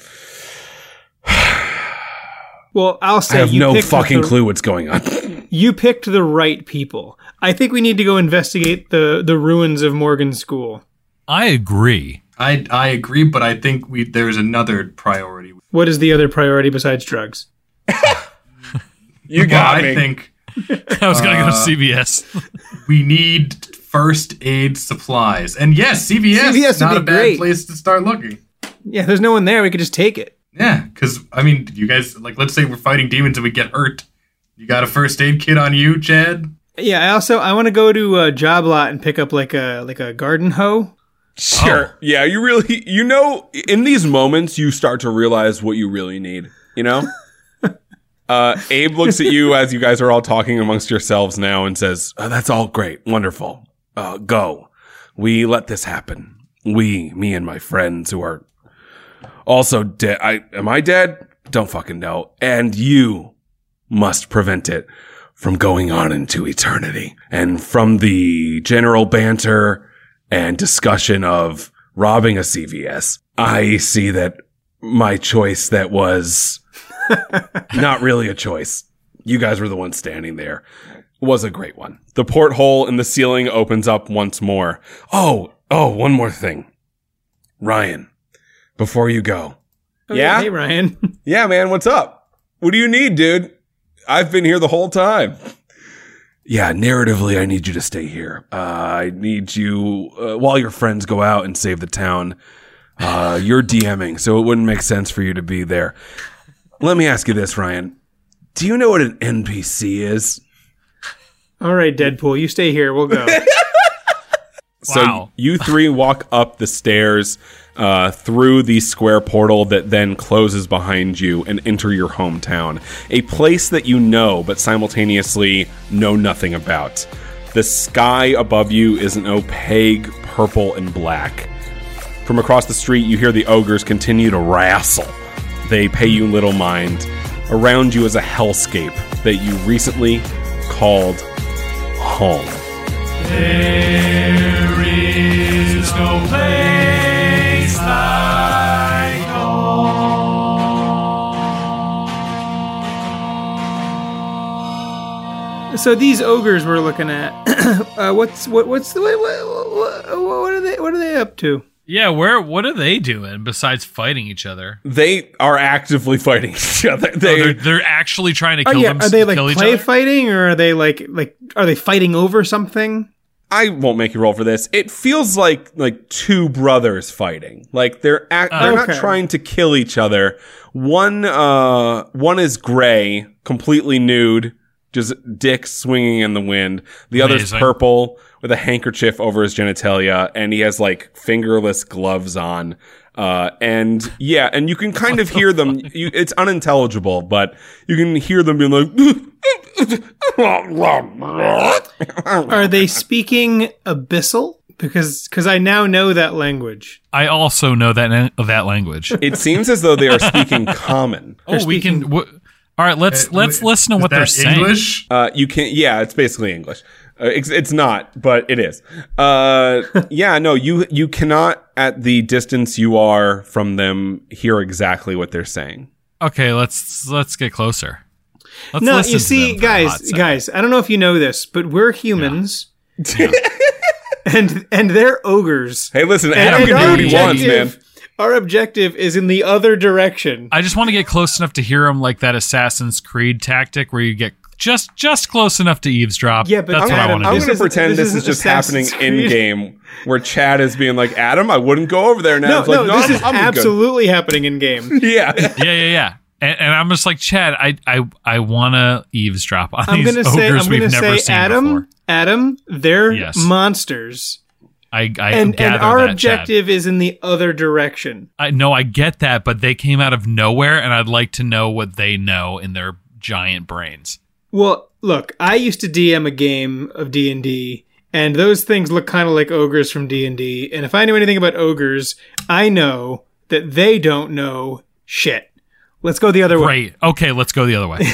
Well, I'll I say have you no picked fucking the, clue what's going on. You picked the right people. I think we need to go investigate the the ruins of Morgan School. I agree. I I agree, but I think we there's another priority. What is the other priority besides drugs? You Well, got I me. think I was going to go to Uh, C V S. we need first aid supplies, and yes, C V S, C V S is would not be a bad great. place to start looking. Yeah, there's no one there. We could just take it. Yeah, because I mean, you guys like, let's say we're fighting demons and we get hurt. You got a first aid kit on you, Chad? Yeah, I also I want to go to a job lot and pick up like a like a garden hoe. Sure. Oh. Yeah, you really, you know, in these moments, you start to realize what you really need, you know? uh, Abe looks at you as you guys are all talking amongst yourselves now and says, Uh, that's all great. Wonderful. Uh, go. We let this happen. We, me and my friends who are also dead. I, am I dead? Don't fucking know. And you must prevent it from going on into eternity. And from the general banter and discussion of robbing a C V S, I see that my choice that was not really a choice. You guys were the ones standing there. Was a great one. the porthole in the ceiling opens up once more. Oh, oh, one more thing. Ryan, before you go, Oh, Yeah? Hey, Ryan. Yeah, man, what's up? What do you need, dude? I've been here the whole time. yeah, narratively, I need you to stay here. Uh, I need you, uh, while your friends go out and save the town, uh, you're DMing, so it wouldn't make sense for you to be there. Let me ask you this, Ryan. Do you know what an N P C is? All right, Deadpool, you stay here. We'll go. So Wow. you three walk up the stairs uh, through the square portal that then closes behind you and enter your hometown. A place that you know, but simultaneously know nothing about. The sky above you is an opaque purple and black. From across the street, you hear the ogres continue to wrestle. They pay you little mind. Around you is a hellscape that you recently called home. There is no place like So these ogres we're looking at. uh, what's what? What's the what, what, what, what are they? What are they up to? Yeah, where? What are they doing besides fighting each other? They are actively fighting each other. Oh, They, they're, they're actually trying to Oh kill yeah, them. are they like kill each play other? fighting, or are they like like are they fighting over something? I won't make you roll for this. It feels like like two brothers fighting. Like they're act- they're Okay. not trying to kill each other. One uh one is gray, completely nude, just dick swinging in the wind. The other's Amazing. purple with a handkerchief over his genitalia, and he has like fingerless gloves on. Uh, and yeah, and you can kind of hear them. You, it's unintelligible, but you can hear them being like. Are they speaking Abyssal? Because because I now know that language. I also know that that language. It seems as though they are speaking common. Oh, we can. W- all right, let's Uh, let's w- listen to is what that they're saying. English? Uh, you can, yeah, it's basically English. Uh, it's, it's not, but it is. Uh, yeah, no, you, you cannot at the distance you are from them hear exactly what they're saying. Okay, let's let's get closer. Let's No, listen you to see, them for a hot guys, second. guys. I don't know if you know this, but we're humans, and and they're ogres. Hey, listen, And- Adam and can do our what he wants, man. objective- Our objective is in the other direction. I just want to get close enough to hear them, like that Assassin's Creed tactic, where you get just just close enough to eavesdrop. Yeah, but that's what I Adam, want I'm to this do. going is- to pretend this this, is is just Assassin's happening in Creed. game, where Chad is being like, Adam, I wouldn't go over there now. No, It's like, no, this I'm- is I'm good." absolutely happening in game. Yeah. Yeah, yeah, yeah. And, and I'm just like, Chad, I I I want to eavesdrop on I'm these gonna ogres say, I'm we've gonna never say, seen Adam, before. Adam, they're Yes. monsters, I, I and gather and our that, objective is in the other direction. Chad. I no, I get that, but they came out of nowhere, and I'd like to know what they know in their giant brains. Well, look, I used to D M a game of D and D, and those things look kind of like ogres from D and D. And if I know anything about ogres, I know that they don't know shit. Let's go the other way. Great. Okay, let's go the other way.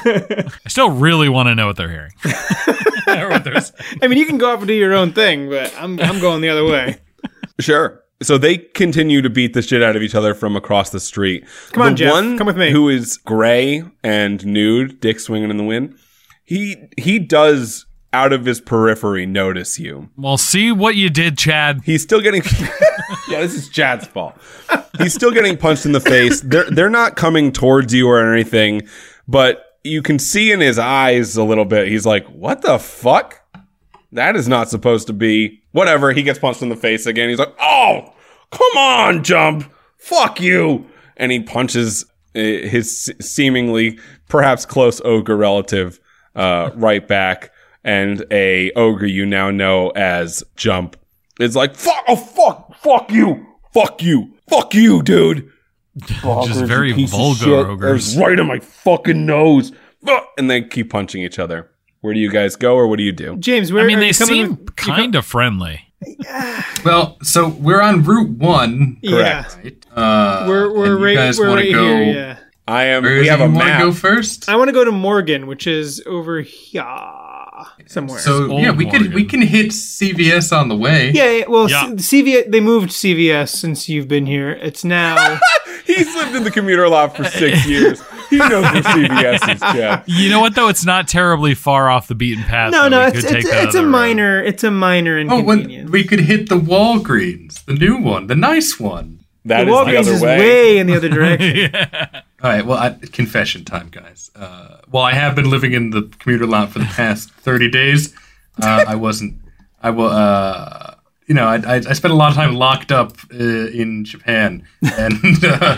I still really want to know what they're hearing. Or what they're saying. I mean, you can go off and do your own thing, but I'm I'm going the other way. Sure. So they continue to beat the shit out of each other from across the street. Come on, the Jeff. One Come with me. Who is gray and nude, dick swinging in the wind. He he does out of his periphery notice you. Well, see what you did, Chad. He's still getting. Yeah, this is Chad's fault. He's still getting punched in the face. They're they're not coming towards you or anything, but you can see in his eyes a little bit. He's like, "What the fuck? That is not supposed to be." Whatever. He gets punched in the face again. He's like, "Oh, come on, Jump! Fuck you!" And he punches uh, his seemingly perhaps close ogre relative uh, right back. And a ogre you now know as Jump is like, fuck, oh, fuck, fuck you, fuck you, fuck you, dude. Just very Piece of vulgar shit. ogres. That's right in my fucking nose. Fuck. And they keep punching each other. Where do you guys go, or what do you do? James, where I mean, are they you coming seem with- kind of friendly. Well, so we're on Route One. Yeah, Correct. Uh, we're we're and you right guys we're wanna right go, here. Yeah, I am. Where We is have it a you want to map. go first? I want to go to Morgan, which is over here somewhere. So Old yeah, we could Morgan. we can hit C V S on the way. yeah, yeah, well, Yeah. C- C V they moved C V S since you've been here. It's now. He's lived in the commuter lot for six years. He knows where C V S is, Chad. You know what, though? It's not terribly far off the beaten path. No, though. no, We it's could take it's, that it's a other road. minor it's a minor Oh, when, inconvenience. we could hit the Walgreens, the new one, the nice one. That the is the Walgreens other is way. way in the other direction. All right, well, I, confession time, guys. Uh, while I have been living in the commuter lot for the past thirty days, uh, I wasn't. I will. Uh, you know, I, I, I spent a lot of time locked up uh, in Japan, and uh,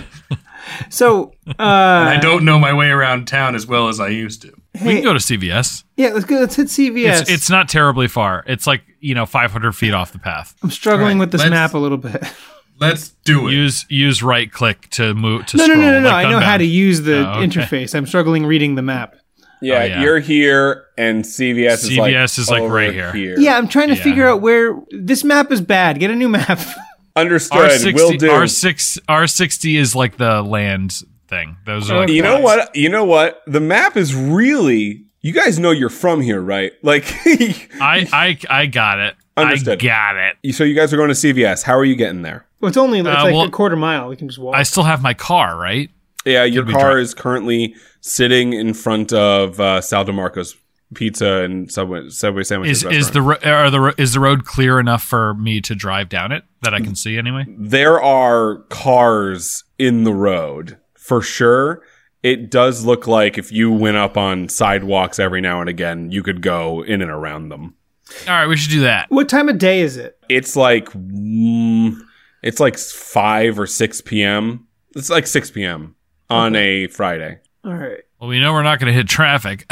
So, uh, I don't know my way around town as well as I used to. We hey, can go to C V S. yeah, let's go. Let's hit C V S. It's, it's not terribly far. It's like, you know, five hundred feet off the path. I'm struggling All right, with this let's- map a little bit. Let's do it. Use use right click to move to No, no, scroll. no, no, no. like I know how Gunbound. to use the Oh, okay. interface. I'm struggling reading the map. Yeah, Oh, yeah. you're here, and C V S is C V S like is, like, over right here. Yeah, I'm trying to Yeah. figure out where this map is bad. Get a new map. Understood. R Will sixty do. R six R sixty is like the land thing. Those are like You know Guys. what? You know what? The map is really. You guys know you're from here, right? Like, I I I got it. Understood. I got it. so you guys are going to C V S. How are you getting there? Well, it's only it's Uh, like well- a quarter mile. We can just walk. I still have my car, right? Yeah, your we car drive? is currently sitting in front of uh, Sal DeMarco's Pizza and Subway Subway sandwiches. Is is the ro- are the ro- is the road clear enough for me to drive down it that I can see anyway? There are cars in the road for sure. It does look like if you went up on sidewalks every now and again, you could go in and around them. All right, we should do that. What time of day is it? It's like mm, it's like five or six p.m. It's like six p.m. on a Friday. All right. Well, we know we're not going to hit traffic.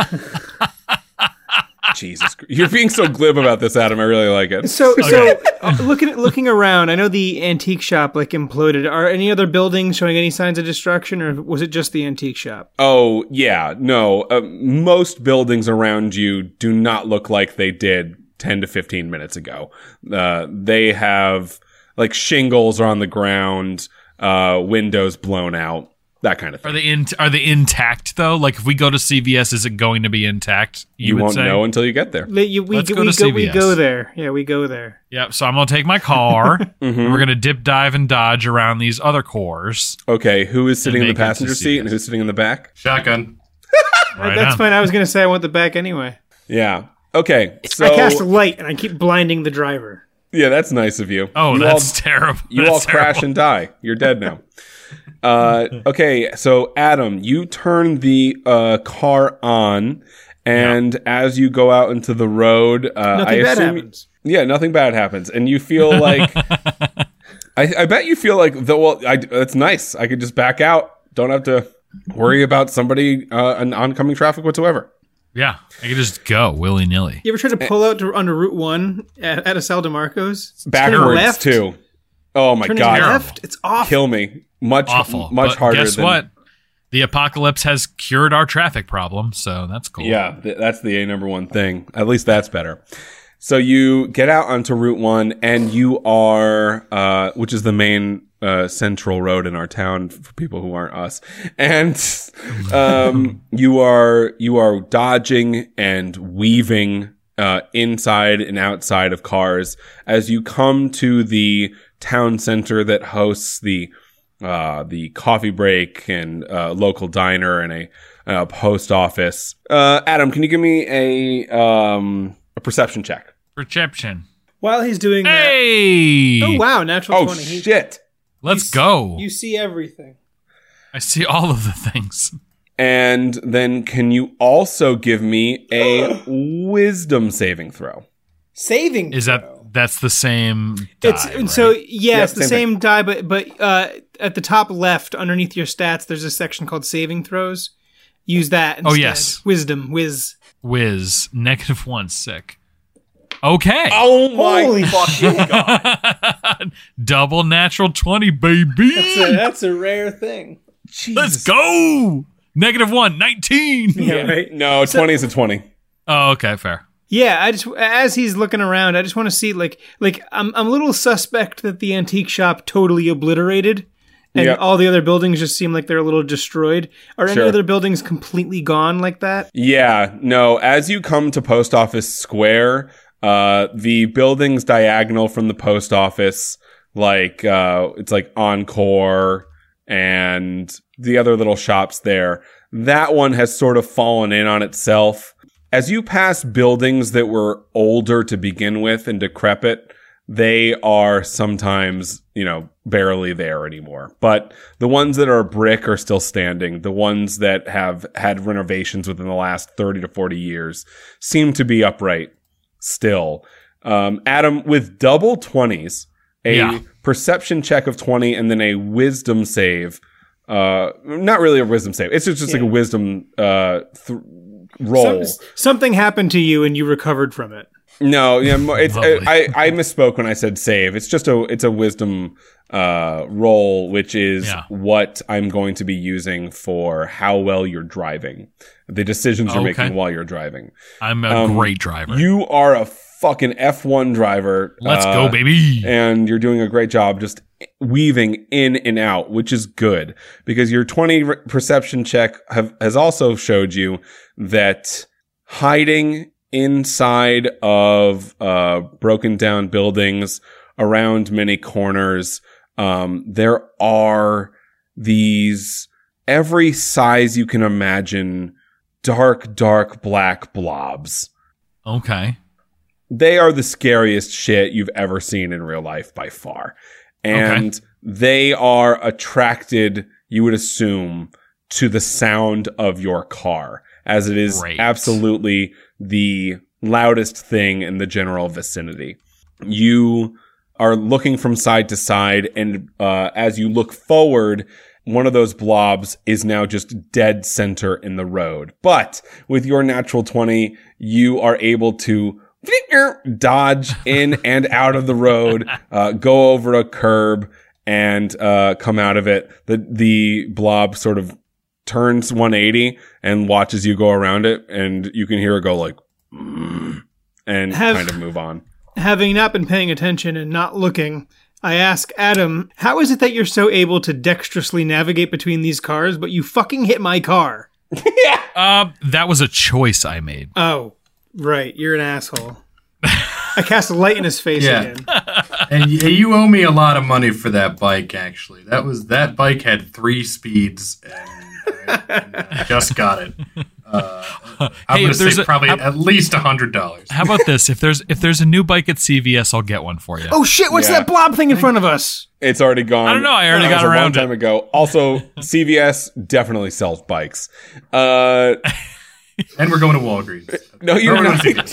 Jesus, you're being so glib about this, Adam. I really like it. So, so uh, looking at, looking around, I know the antique shop like imploded. Are any other buildings showing any signs of destruction, or was it just the antique shop? Oh yeah, no. Uh, most buildings around you do not look like they did ten to fifteen minutes ago. Uh, they have like shingles are on the ground, uh, windows blown out. That kind of thing. Are they in, are they intact though? Like if we go to C V S, is it going to be intact? You, You would won't say? know until you get there. Le- you- we, Let's we, go we to go, C V S. we go there. Yeah, we go there. Yep. So I'm gonna take my car. Mm-hmm. and we're gonna dip, dive, and dodge around these other cores. Okay, who is sitting in the make it to passenger C V seat S. and who's sitting in the back? Shotgun. Right That's on. fine. I was going to say I want the back anyway. Yeah. Okay. So I cast a light and I keep blinding the driver. yeah, that's nice of you. Oh, you that's all, terrible. you That's all crash terrible. and die. You're dead now. Uh, okay, so Adam, you turn the uh, car on, and as you go out into the road, uh, Nothing I bad assume, happens. yeah, nothing bad happens, and you feel like, I, I bet you feel like, the, well, I, that's nice. I could just back out. Don't have to worry about somebody uh, an oncoming traffic whatsoever. Yeah, I could just go willy nilly. You ever try to pull out to, onto Route One at, at Asal DeMarco's? Turn Backwards left, too. Oh my Turning god, left. It's awful. kill me. Much, Awful. much but harder. Guess than, what? The apocalypse has cured our traffic problem, so that's cool. Yeah, th- that's the number one thing. At least that's better. So you get out onto Route One, and you are, uh, which is the main uh, central road in our town for people who aren't us, and um, you are you are dodging and weaving uh, inside and outside of cars as you come to the town center that hosts the uh, the coffee break and uh, local diner and a, a post office. Uh, Adam, can you give me a um, a perception check? Perception. While he's doing Hey! that. Oh, wow. Natural Oh twenty. He- shit! Let's go. You see everything. I see all of the things. And then can you also give me a wisdom saving throw? Saving. Is that throw. that's the same die, It's right? so yeah, Yep, it's the same same die, but but uh, at the top left, underneath your stats, there's a section called saving throws. Use that. Instead. Oh, yes. Wisdom, whiz. Whiz negative one sick. Okay. Oh my Holy fucking god! Double natural twenty, baby. That's a, that's a rare thing. Let's go. Negative one, nineteen. Yeah, right. No, twenty is a twenty. Oh, okay, fair. Yeah, I just as he's looking around, I just want to see like like I'm I'm a little suspect that the antique shop totally obliterated, and Yep. all the other buildings just seem like they're a little destroyed. Are any Sure. other buildings completely gone like that? Yeah, no. As you come to Post Office Square, uh, the buildings diagonal from the post office, like uh, it's like Encore and the other little shops there. That one has sort of fallen in on itself. As you pass buildings that were older to begin with and decrepit, they are sometimes, you know, barely there anymore. But the ones that are brick are still standing. The ones that have had renovations within the last thirty to forty years seem to be upright still. Um, Adam, with double twenties, a Yeah. perception check of twenty and then a wisdom save. Uh, not really a wisdom save. It's just, just like a wisdom uh, th- roll. Some- something happened to you and you recovered from it. No, yeah, mo- it's Lovely. I, I misspoke when I said save. It's just a it's a wisdom uh, roll, which is Yeah. what I'm going to be using for how well you're driving, the decisions you're Okay. making while you're driving. I'm a Um, great driver. You are a fucking F one driver. Let's uh, go, baby. And you're doing a great job just weaving in and out, which is good because your twenty re- perception check have, has also showed you that hiding inside of uh, broken down buildings around many corners, um, there are these every size you can imagine dark, dark black blobs. Okay. They are the scariest shit you've ever seen in real life by far. And Okay. they are attracted, you would assume, to the sound of your car, as it is Great. absolutely the loudest thing in the general vicinity. You are looking from side to side, and uh, as you look forward, one of those blobs is now just dead center in the road. But with your natural twenty, you are able to dodge in and out of the road, uh, go over a curb, and uh, come out of it. The the blob sort of turns one eighty and watches you go around it, and you can hear it go like, mm, and Have- kind of move on. Having not been paying attention and not looking, I ask Adam, how is it that you're so able to dexterously navigate between these cars, but you fucking hit my car? Uh, that was a choice I made. Oh, right. You're an asshole. I cast a light in his face Yeah. again. And y- you owe me a lot of money for that bike. Actually, that was that bike had three speeds, and, and I just got it. Uh, I'm Hey, gonna if there's say a- probably how- at least a hundred dollars. How about this? If there's if there's a new bike at C V S, I'll get one for you. Oh shit, what's Yeah. that blob thing in front of us? It's already gone. I don't know, I already That got was a long around time it. ago. Also, C V S definitely sells bikes. Uh, And we're going to Walgreens. no, you're we're going not. to C V S.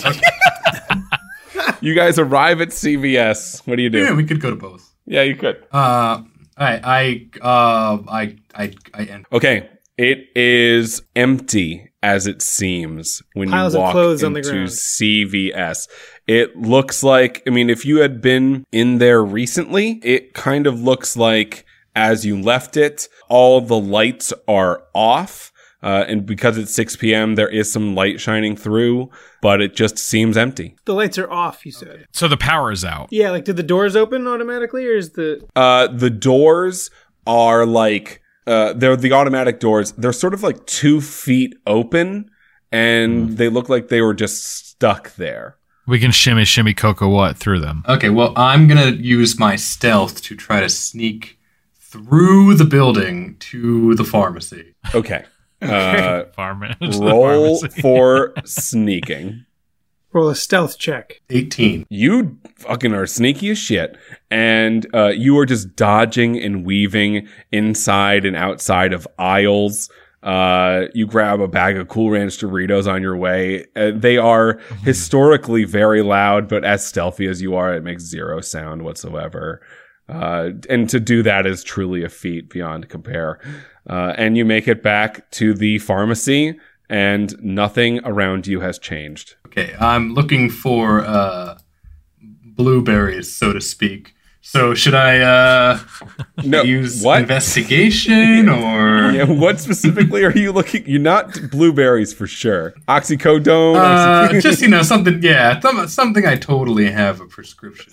Okay. You guys arrive at C V S. What do you do? Yeah, we could go to both. Yeah, you could. Uh, I, I, uh, I, I, I end. Okay, it is empty as it seems when Piles you of walk clothes on the into ground. C V S. It looks like, I mean, if you had been in there recently, it kind of looks like as you left it, all the lights are off. Uh, and because it's six p.m., there is some light shining through, but it just seems empty. The lights are off, you said. So the power is out. Yeah, like did the doors open automatically or is the Uh, the doors are like, uh, they're the automatic doors. They're sort of like two feet open, and they look like they were just stuck there. We can shimmy shimmy cocoa what through them. Okay, well, I'm gonna use my stealth to try to sneak through the building to the pharmacy. Okay. Uh, Farm roll for sneaking. roll a stealth check? eighteen. You fucking are sneaky as shit. And uh, you are just dodging and weaving inside and outside of aisles. Uh, you grab a bag of Cool Ranch Doritos on your way. Uh, they are historically very loud, but as stealthy as you are, it makes zero sound whatsoever. Uh, and to do that is truly a feat beyond compare. Uh, and you make it back to the pharmacy, and nothing around you has changed. Okay, I'm looking for uh, blueberries, so to speak. So should I uh, No, use what? investigation or? Yeah, what specifically are you looking? You're not blueberries for sure. Oxycodone. Uh, oxy- just you know something, yeah, some, something I totally have a prescription.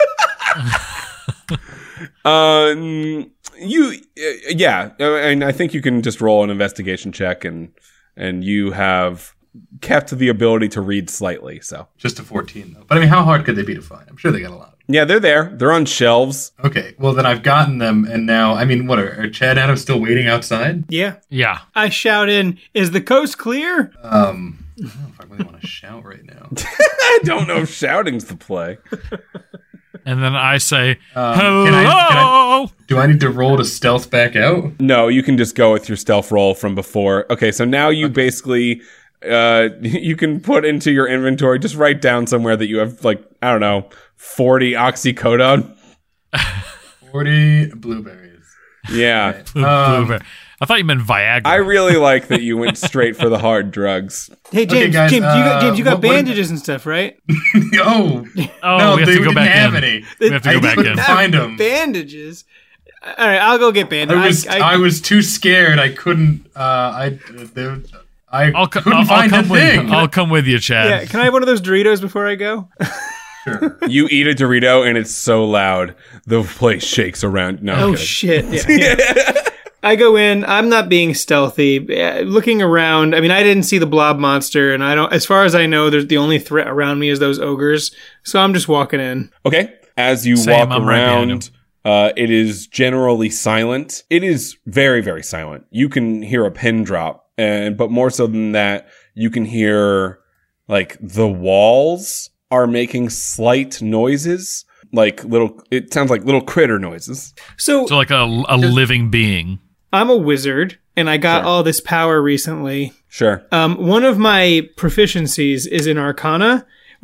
um, you, uh, yeah, uh, and I think you can just roll an investigation check, and and you have kept the ability to read slightly. So Just a fourteen though. But I mean, how hard could they be to find? I'm sure they got a lot. yeah, they're there. They're on shelves. Okay, well then I've gotten them, and now I mean, what are, are Chad and Adam still waiting outside? Yeah. Yeah. I shout in, is the coast clear? Um, I don't know if I really want to shout right now. I don't know if shouting's the play. And then I say, Um, hello. can I- can I- Do I need to roll to stealth back out? No, you can just go with your stealth roll from before. Okay, so now you basically, uh, you can put into your inventory, just write down somewhere that you have, like, I don't know, forty oxycodone. forty blueberries. Yeah. Um, Blueberry. I thought you meant Viagra. I really like that you went straight for the hard drugs. Hey James, guys, James, you got, uh, James, you got what- what- bandages and stuff, right? oh, oh, no, we have they to go didn't back have in. any. We have to I go back couldn't in. have- Find 'em. Bandages. All right, I'll go get I bandages. was I, was too scared. I couldn't. Uh, I there, I I'll, co- couldn't I'll, I'll find come a with thing. you. I'll come with you, Chad. yeah, can I have one of those Doritos before I go? Sure. You eat a Dorito and it's so loud, the place shakes around. No, I'm Oh kidding. shit! Yeah, yeah. I go in. I'm not being stealthy. Uh, Looking around. I mean, I didn't see the blob monster, and I don't. As far as I know, there's the only threat around me is those ogres. So I'm just walking in. Okay. As you Same, walk I'm right behind him. around, uh, it is generally silent. It is very, very silent. You can hear a pin drop, and but more so than that, you can hear like the walls are making slight noises, like little. It sounds like little critter noises. So, So like a, a living being. I'm a wizard, and I got Sure. all this power recently. Sure. Um, one of my proficiencies is in Arcana,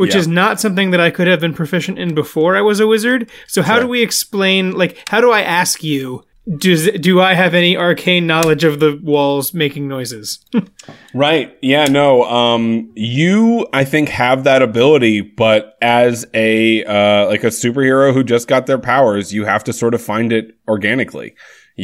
which Yeah. is not something that I could have been proficient in before I was a wizard. So how Sure. do we explain, like, how do I ask you, does, do I have any arcane knowledge of the walls making noises? Right. Yeah, no. Um you I think have that ability, but as a uh like a superhero who just got their powers, you have to sort of find it organically.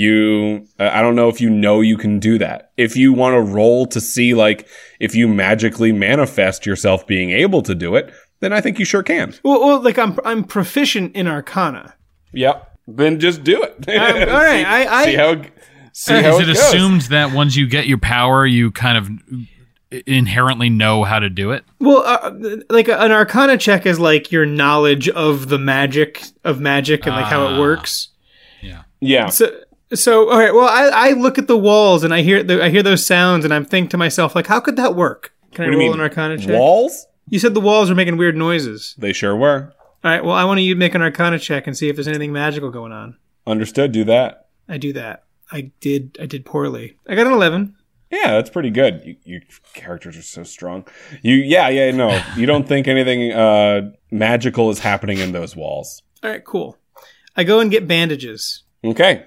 You uh, I don't know if you know you can do that. If you want to roll to see like if you magically manifest yourself being able to do it, then I think you sure can. well, well, like, I'm I'm proficient in Arcana. Yep. Then just do it. Um, all right, see, I- I- see how see how Is it it goes. assumed that once you get your power, you kind of inherently know how to do it? Well, uh, like an Arcana check is like your knowledge of the magic of magic and like how it Ah. works. Yeah. So, so all right. Well, I, I look at the walls and I hear the, I hear those sounds and I'm thinking to myself, like, how could that work? Can I What do you roll mean? an Arcana check? Walls? You said the walls are making weird noises. They sure were. All right. Well, I want you to make an Arcana check and see if there's anything magical going on. Understood. Do that. I do that. I did. I did poorly. I got an eleven. Yeah, that's pretty good. You, you characters are so strong. You, yeah, yeah, no, you don't think anything uh, magical is happening in those walls. All right. Cool. I go and get bandages. Okay,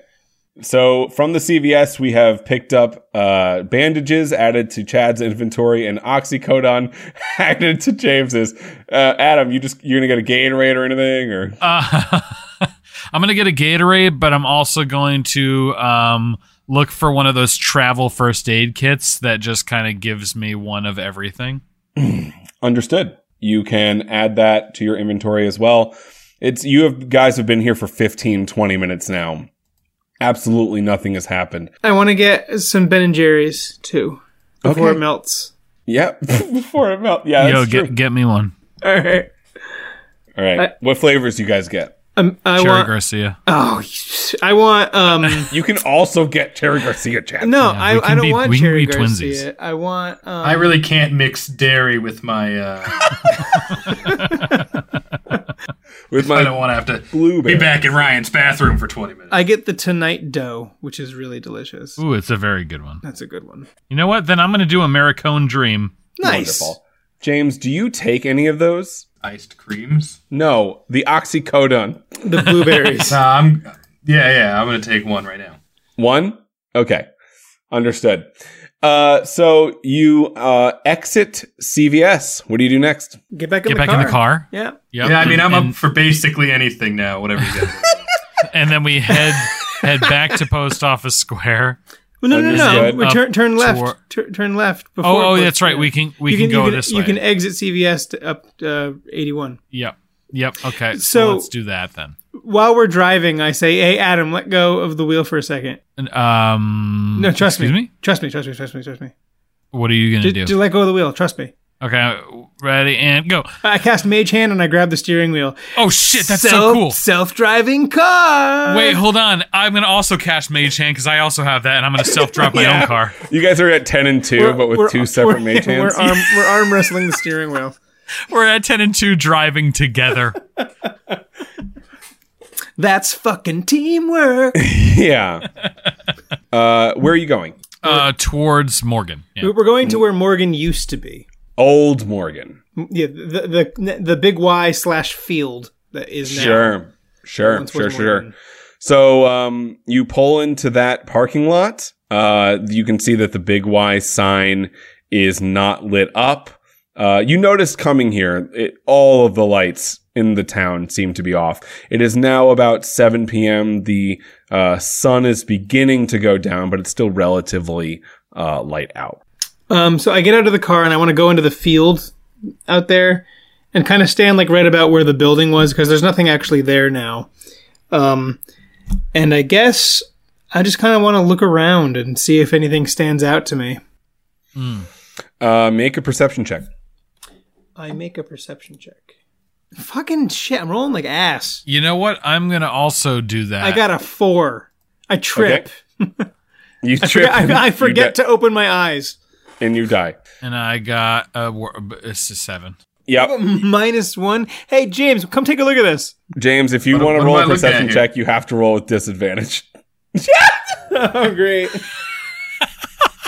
so from the C V S, we have picked up uh, bandages added to Chad's inventory and oxycodone added to James's. Uh, Adam, you just you're gonna get a Gatorade or anything, or Uh, I'm going to get a Gatorade, but I'm also going to um, look for one of those travel first aid kits that just kind of gives me one of everything. understood. You can add that to your inventory as well. It's you have guys have been here for fifteen, twenty minutes now. Absolutely nothing has happened. I want to get some Ben and Jerry's too before Okay. it melts. Yep, before it melts. Yeah, Yo, that's true. get get me one. All right. All right. I- what flavors do you guys get? Um, I Cherry want. Garcia. Oh, I want. Um. You can also get Cherry Garcia, Chad. No, Yeah, I, we can I don't be- want we can Cherry be Garcia. twinsies. I want. Um, I really can't mix dairy with my. Uh, With I my don't want to have to blueberry. be back in Ryan's bathroom for twenty minutes. I get the Tonight Dough, which is really delicious. Ooh, it's a very good one. That's a good one. You know what? Then I'm going to do Americone Dream. Nice. Wonderful. James, do you take any of those? Iced creams. No, the oxycodone. The blueberries. Nah, I'm. Yeah, yeah. I'm gonna take one right now. One? Okay. Understood. Uh, so you uh, exit C V S. What do you do next? Get back in Get the back car. in the car. Yeah. Yep. Yeah, I mean, I'm and, up for basically anything now. Whatever you guys. and then we head head back to Post Office Square. Well, no, no, no. Understood. We turn turn left. toward- Tur- turn left. Before Oh, oh, Post- that's right. yeah. We can we You can, go you this You way. can exit C V S to up uh, eighty-one. Yep. Yep. Okay. So, So- let's do that then. While we're driving, I say, "Hey, Adam, let go of the wheel for a second." And, Um. No, trust excuse me. me. Trust me. Trust me. Trust me. Trust me. What are you gonna Just, do? just let go of the wheel. Trust me. Okay. Ready and go. I cast Mage Hand and I grab the steering wheel. Oh shit! That's Self, so cool. Self-driving car. Wait, hold on. I'm gonna also cast Mage Hand because I also have that, and I'm gonna self-drive my Yeah. own car. You guys are at ten and two, We're- but with we're- two separate we're- mage hands. We're arm, we're arm wrestling the steering wheel. We're at ten and two, driving together. That's fucking teamwork. yeah. Uh, where are you going? Uh, towards Morgan. Yeah. We're going to where Morgan used to be. Old Morgan. Yeah, the the the big Y slash field that is now. Sure. Sure. Once Sure. was Sure. Morgan. So um, you pull into that parking lot. Uh, you can see that the big Y sign is not lit up. Uh, you noticed coming here, it, all of the lights in the town seem to be off. It is now about seven p.m. The uh, sun is beginning to go down, but it's still relatively uh, light out. Um, so I get out of the car and I want to go into the field out there and kind of stand like right about where the building was because there's nothing actually there now. Um, and I guess I just kind of want to look around and see if anything stands out to me. Uh, make a perception check. I make a perception check. Fucking shit, I'm rolling like ass. You know what? I'm gonna also do that. I got a four. I trip. You I trip. forget, I, I you forget di- to open my eyes. and you die. and I got a. wor- It's a seven. Yep. Minus one. Hey, James, come take a look at this. James, if you What- want what to roll am a I looking at perception here? check, you have to roll with disadvantage. Oh, great.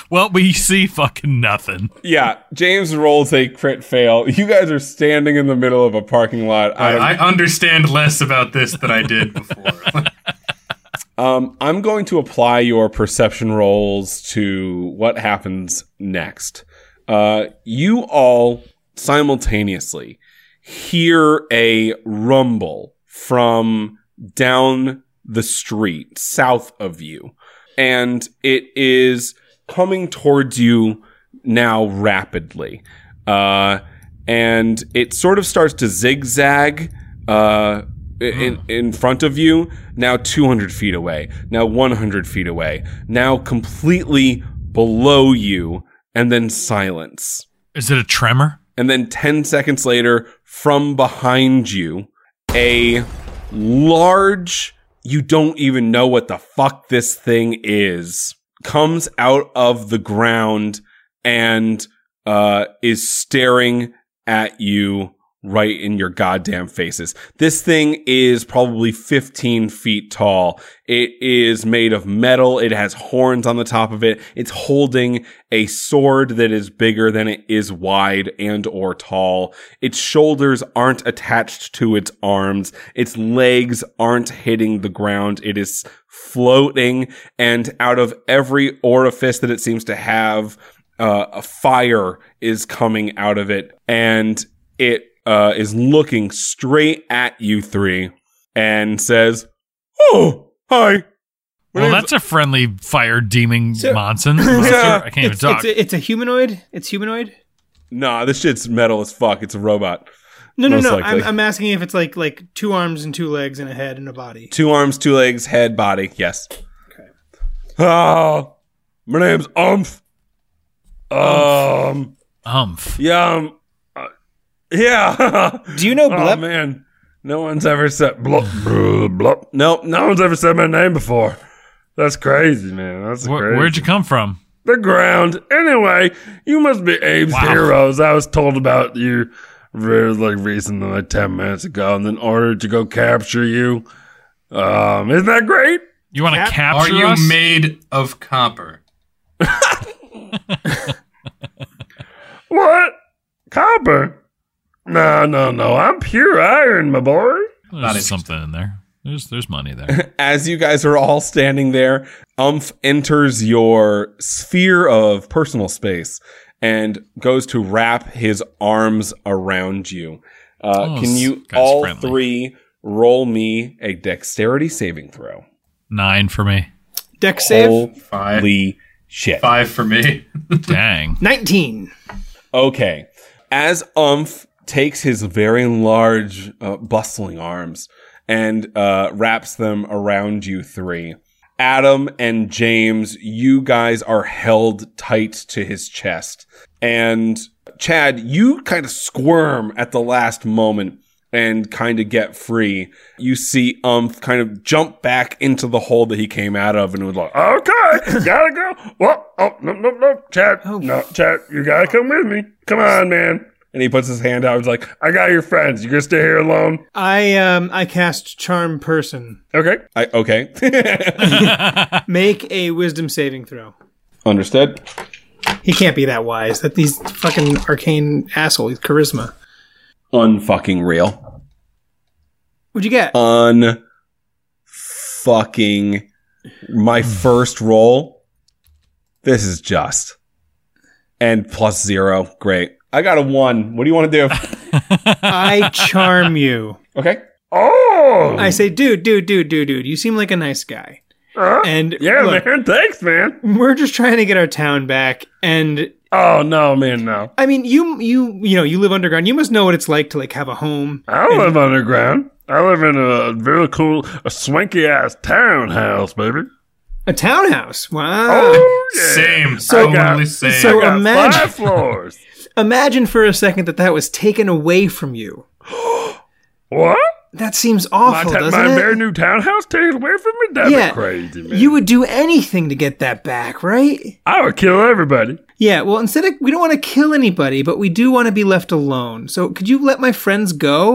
Well, we see fucking nothing. Yeah, James rolls a crit fail. You guys are standing in the middle of a parking lot. I, out of- I understand less about this than I did before. Um, I'm going to apply your perception rolls to what happens next. Uh, you all simultaneously hear a rumble from down the street south of you, and it is coming towards you now rapidly. Uh, and it sort of starts to zigzag, uh, In, in front of you, now two hundred feet away, now one hundred feet away, now completely below you, and then silence. Is it a tremor? And then ten seconds later, from behind you, a large, you don't even know what the fuck this thing is, comes out of the ground and uh, is staring at you right in your goddamn faces. This thing is probably fifteen feet tall. It is made of metal. It has horns on the top of it. It's holding a sword that is bigger than it is wide and or tall. Its shoulders aren't attached to its arms. Its legs aren't hitting the ground. It is floating, and out of every orifice that it seems to have, uh, a fire is coming out of it, and it Uh, is looking straight at you three and says, "Oh, hi." My Well, name's- that's a friendly fire demon So- monster. Yeah. I can't even It's, talk. it's, a, it's a humanoid. It's humanoid. Nah, this shit's metal as fuck. It's a robot. No, no, Most no. likely. I'm, I'm asking if it's like like two arms and two legs and a head and a body. Two arms, two legs, head, body. Yes. Okay. Oh, my name's Umph. Um. Umph. Yeah. Um, uh, yeah. Do you know Oh Blep? man, no one's ever said blup blup blup. Nope, no one's ever said my name before. That's crazy, man. That's Wh- crazy. where'd you come from? The ground. Anyway, you must be Abe's Wow. Heroes. I was told about you very like recently, like ten minutes ago, and then ordered to go capture you. Um, isn't that great? You want to Cap- capture Are you us? made of copper? What? Copper? No, no, no. I'm pure iron, my boy. There's Not something in there. There's there's money there. As you guys are all standing there, Umph enters your sphere of personal space and goes to wrap his arms around you. Uh, Oh, can you this guy's all friendly. three roll me a dexterity saving throw? Nine for me. Deck save. Five. Holy shit. Five for me. Dang. nineteen. Okay. As Umph takes his very large, uh, bustling arms and uh, wraps them around you three, Adam and James, you guys are held tight to his chest. And Chad, you kind of squirm at the last moment and kind of get free. You see Umph kind of jump back into the hole that he came out of and was like, okay, gotta go. Well, oh, no, no, no, Chad, Oh. no, Chad, you gotta come with me. Come on, man. And he puts his hand out. He's like, I got your friends. You gonna stay here alone? I um I cast Charm Person. Okay. I, okay. Make a Wisdom saving throw. Understood. He can't be that wise. That these fucking arcane asshole. He's charisma. Unfucking real. What'd you get? Unfucking my first roll. This is just. And plus zero. Great. I got a one. What do you want to do? I charm you. Okay. Oh. I say, dude, dude, dude, dude, dude. You seem like a nice guy. Uh, And yeah, look, man. Thanks, man. we're just trying to get our town back. And Oh no, man, no. I mean, you, you, you know, you live underground. You must know what it's like to like have a home. I don't live underground. I live in a very cool, a swanky ass townhouse, baby. A townhouse. Wow. Oh yeah. Same. So- totally same. so- I got imagine- five floors. Imagine for a second that that was taken away from you. What? That seems My, awful, ta- doesn't my it? very new townhouse taken away from me? That'd Yeah. be crazy, man. You would do anything to get that back, right? I would kill everybody. Yeah, well, instead of, we don't want to kill anybody, but we do want to be left alone. So could you let my friends go?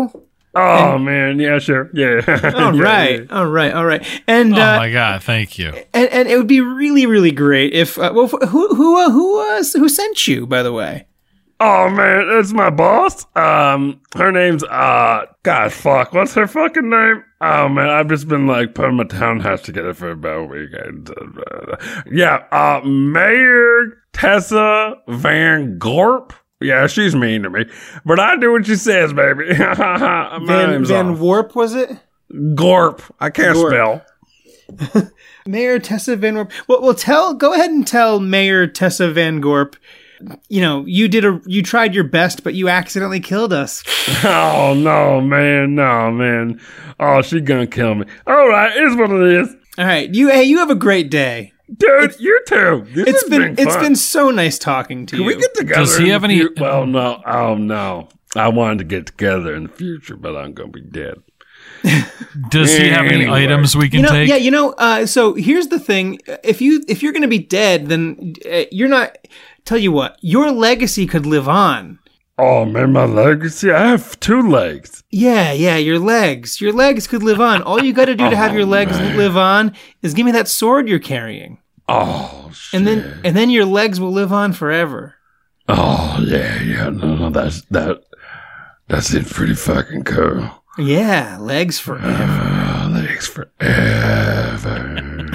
Oh man, yeah, sure, yeah. All Yeah, right, yeah. all right, all right. And Oh uh, my god, thank you. and and it would be really, really great if uh, well, who who uh, who uh, who sent you, by the way? Oh man, that's my boss. Um, her name's uh, God, fuck, what's her fucking name? Oh man, I've just been like putting my townhouse together for about a week. And, uh, yeah, uh, Mayor Tessa Van Gorp. Yeah, she's mean to me, but I do what she says, baby. My Van name's Van off. Warp, was it? Gorp. I can't Gorp. spell. Mayor Tessa Van Gorp. Well, well, tell. Go ahead and tell Mayor Tessa Van Gorp. You know, you did a. You tried your best, but you accidentally killed us. Oh no, man, no, man. Oh, she gonna kill me. All right, it's what it is, All right, you. Hey, you have a great day. dude. You too. This It's has been. been it's fun. been so nice talking to Can you. we get together? Does he in have the any- fu- Well, no. Oh no. I wanted to get together in the future, but I'm gonna be dead. Does he have any Anyway. items we can You know, take? yeah, you know. Uh, so here's the thing: if you if you're going to be dead, then uh, you're not. Tell you what, your legacy could live on. Oh man, my legacy. I have two legs. Yeah, yeah, your legs, your legs could live on. All you got to do to have your legs live on is give me that sword you're carrying, Oh shit. and then and then your legs will live on forever. Oh yeah, yeah. No, no. That's that. That's it. Pretty fucking cool. Yeah, legs forever. Oh, legs forever.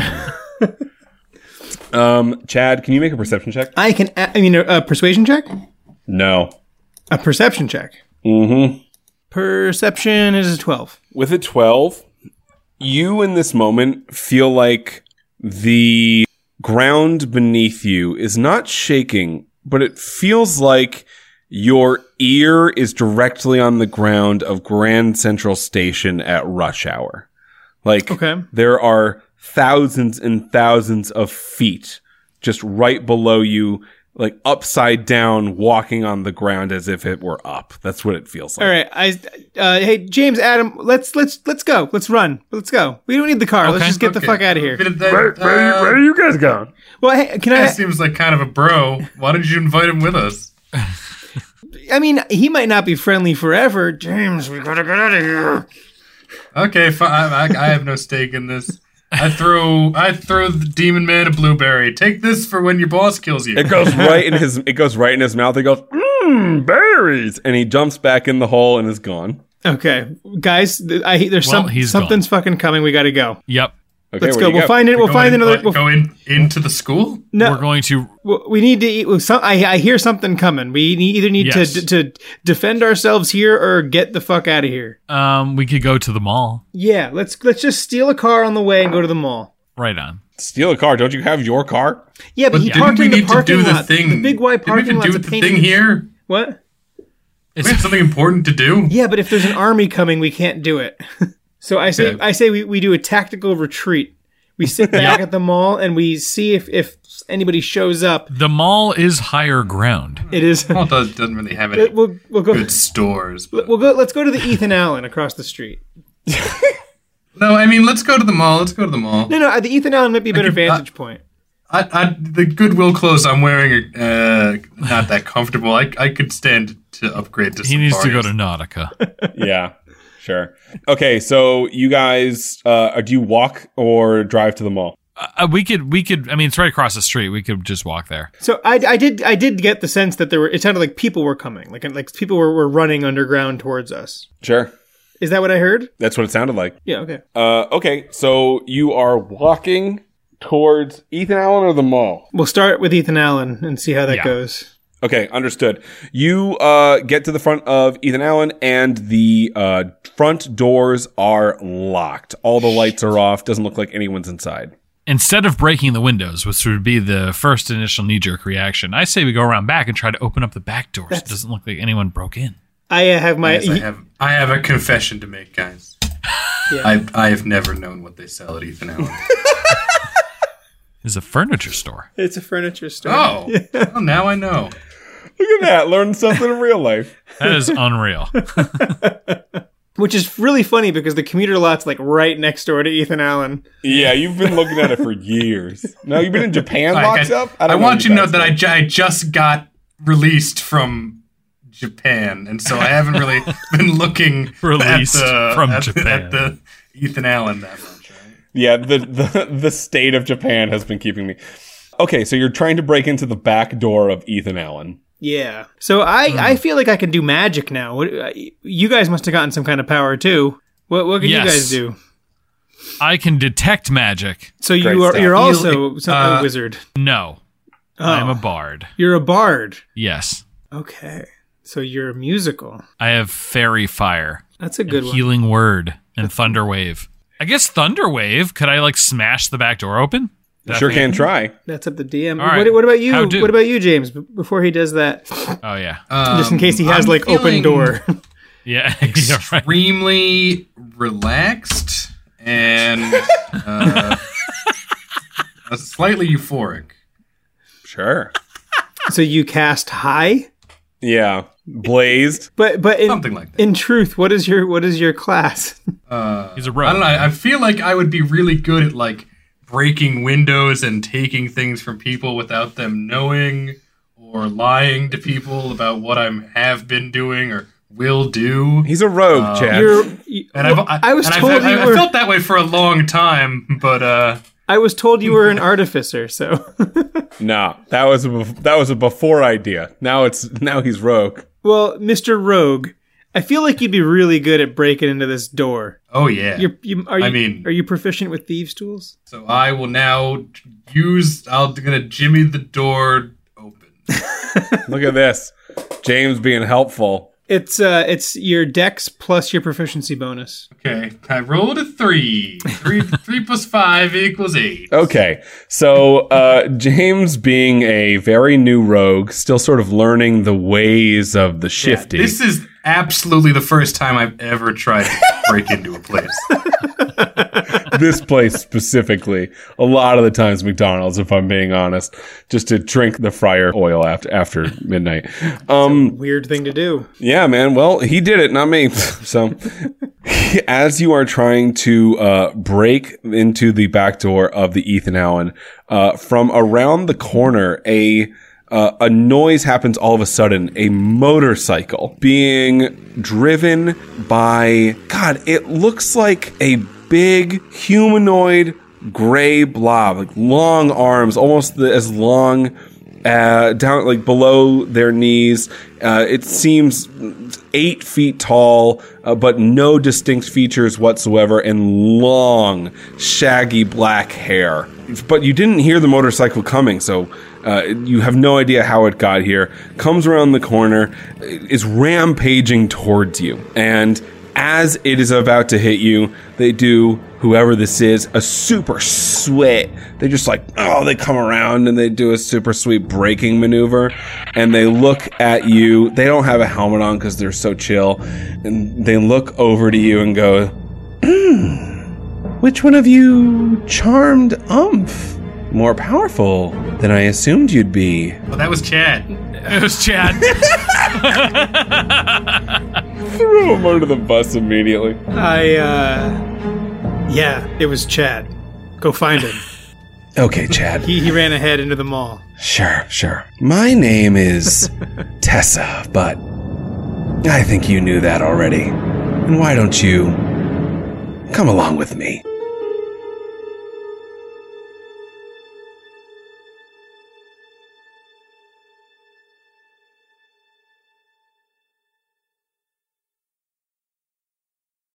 Um, Chad, can you make a perception check? I can. I mean, a, a persuasion check, No. a perception check. Mm-hmm. Perception is a twelve. With a twelve, you in this moment feel like the ground beneath you is not shaking, but it feels like your ear is directly on the ground of Grand Central Station at rush hour. Like, Okay. there are thousands and thousands of feet just right below you, like upside down, walking on the ground as if it were up. That's what it feels like. All right, I. Uh, hey, James, Adam, let's let's let's go. Let's run. Let's go. We don't need the car. Let's Okay. just get the Okay. fuck out of here. Bit of that, Where, where, uh, where are you guys going? Well, hey, can I? That seems like kind of a bro. Why did you invite him with us? I mean, he might not be friendly forever. James, we gotta get out of here. Okay, fine. I, I have no stake in this. I throw I throw the demon man a blueberry. Take this for when your boss kills you. It goes right in his. It goes right in his mouth. He goes, mmm, berries, and he jumps back in the hole and is gone. Okay, guys, th- I, there's Well, some he's something's fucking coming. We gotta go. Yep. Okay, Let's where go. do you We'll find it. We'll Go find in- another. uh, We'll, go in into the school. no, We're going to w- we need to eat. well, Some, I, I hear something coming. We need, either need Yes. to d- to defend ourselves here or get the fuck out of here. um we could go to the mall. Yeah, let's let's just steal a car on the way and go to the mall. Right on. Steal a car. Don't you have your car? Yeah, but, But he didn't parked we in the need to parking do the lot. thing? The big white Didn't we parking have lot. to do the thing here? What? We have something important to do. Yeah, but if there's an army coming, we can't do it. So I say, Okay. I say we, we do a tactical retreat. We sit back at the mall and we see if, if anybody shows up. The mall is higher ground. It is. Well, it does, doesn't really have any We'll we'll go. good stores. But. We'll go. Let's go to the Ethan Allen across the street. No, I mean, let's go to the mall. Let's go to the mall. No, no, the Ethan Allen might be a better could- vantage point. I, I, the Goodwill clothes I'm wearing are uh, not that comfortable. I, I could stand to upgrade to He some needs to go to bargains. Nautica. Yeah, sure. Okay, so you guys, uh, do you walk or drive to the mall? Uh, we could we could I mean it's right across the street. We could just walk there. So I, I did I did get the sense that there were. It sounded like people were coming, like like people were, were running underground towards us. Sure. Is that what I heard? That's what it sounded like. Yeah. Okay. Uh, okay, so you are walking towards Ethan Allen or the mall? We'll start with Ethan Allen and see how that Yeah. goes. Okay, understood. You uh, get to the front of Ethan Allen, and the uh, front doors are locked. All the lights are off. Doesn't look like anyone's inside. Instead of breaking the windows, which would be the first initial knee-jerk reaction, I say we go around back and try to open up the back doors. It doesn't look like anyone broke in. I uh, have my. Yes, I have I have a confession to make, guys. Yeah. I I have never known what they sell at Ethan Allen. It's a furniture store. It's a furniture store. Oh, well, now I know. Look at that. Learn something in real life. That is unreal. Which is really funny because the commuter lot's like right next door to Ethan Allen. Yeah, you've been looking at it for years. No, you've been in Japan Like, locked I, up? I, don't want you to know guys that I, ju- I just got released from Japan, and so I haven't really been looking Released at the, from at, Japan. at the Ethan Allen that much. Right? Yeah, the, the the state of Japan has been keeping me. Okay, so you're trying to break into the back door of Ethan Allen. Yeah. So I, Hmm. I feel like I can do magic now. What, uh, you guys must have gotten some kind of power too. What what can Yes. you guys do? I can detect magic. So Great you are stuff. you're You- also some, uh, a wizard. No, Oh, I'm a bard. You're a bard. Yes, Okay. So you're a musical. I have fairy fire, That's a good one. healing word, and thunder wave. I guess thunder wave. Could I like smash the back door open? That Sure thing? can try. That's up to D M. All right. What, what about you? How do? What about you, James? B- Before he does that, Oh yeah, just in case he has Um, I'm like open feeling door. yeah, you're right. Extremely relaxed and uh, uh, slightly euphoric. Sure. So you cast high, Yeah. Blazed. but but in, Something like that. in truth, what is your what is your class? Uh, He's a I rogue. don't know. I I feel like I would be really good at like breaking windows and taking things from people without them knowing, or lying to people about what I have been doing or will do. He's a rogue, Chad. You're. You, And well, I've, I, I was and told I've, you I, were. I felt that way for a long time, but uh, I was told you were an artificer. So, No, that was a bef- that was a before idea. Now it's now he's rogue. well, Mister Rogue, I feel like you'd be really good at breaking into this door. oh yeah. You're, you are you I mean- are you proficient with thieves' tools? So I will now use. I'm gonna jimmy the door open. Look at this. James being helpful. It's uh, it's your dex plus your proficiency bonus. Okay, I rolled a three. Three, three plus five equals eight. Okay, so uh, James, being a very new rogue, still sort of learning the ways of the shifty. This is absolutely the first time I've ever tried to break into a place. This place specifically. A lot of the times McDonald's, if I'm being honest, just to drink the fryer oil after after midnight. Um, Weird thing to do. yeah, man. Well, he did it, not me. So, as you are trying to uh, break into the back door of the Ethan Allen, uh, from around the corner, a uh, a noise happens all of a sudden. A motorcycle being driven by, God, it looks like a big humanoid gray blob, like long arms, almost the, as long uh, down like below their knees. Uh, it seems eight feet tall, uh, but no distinct features whatsoever, and long, shaggy black hair. But you didn't hear the motorcycle coming, so uh, you have no idea how it got here. Comes around the corner, is rampaging towards you, and as it is about to hit you, they do, whoever this is, a super sweat. They just like, oh, they come around and they do a super sweet braking maneuver. And they look at you. They don't have a helmet on because they're so chill. And they look over to you and go, mm, which one of you charmed umph? More powerful than I assumed you'd be. Well, that was Chad. It was Chad. Throw him under the bus immediately. I uh, yeah, it was Chad. Go find him. Okay, Chad. He he ran ahead into the mall. Sure, sure. My name is Tessa, but I think you knew that already. And why don't you come along with me?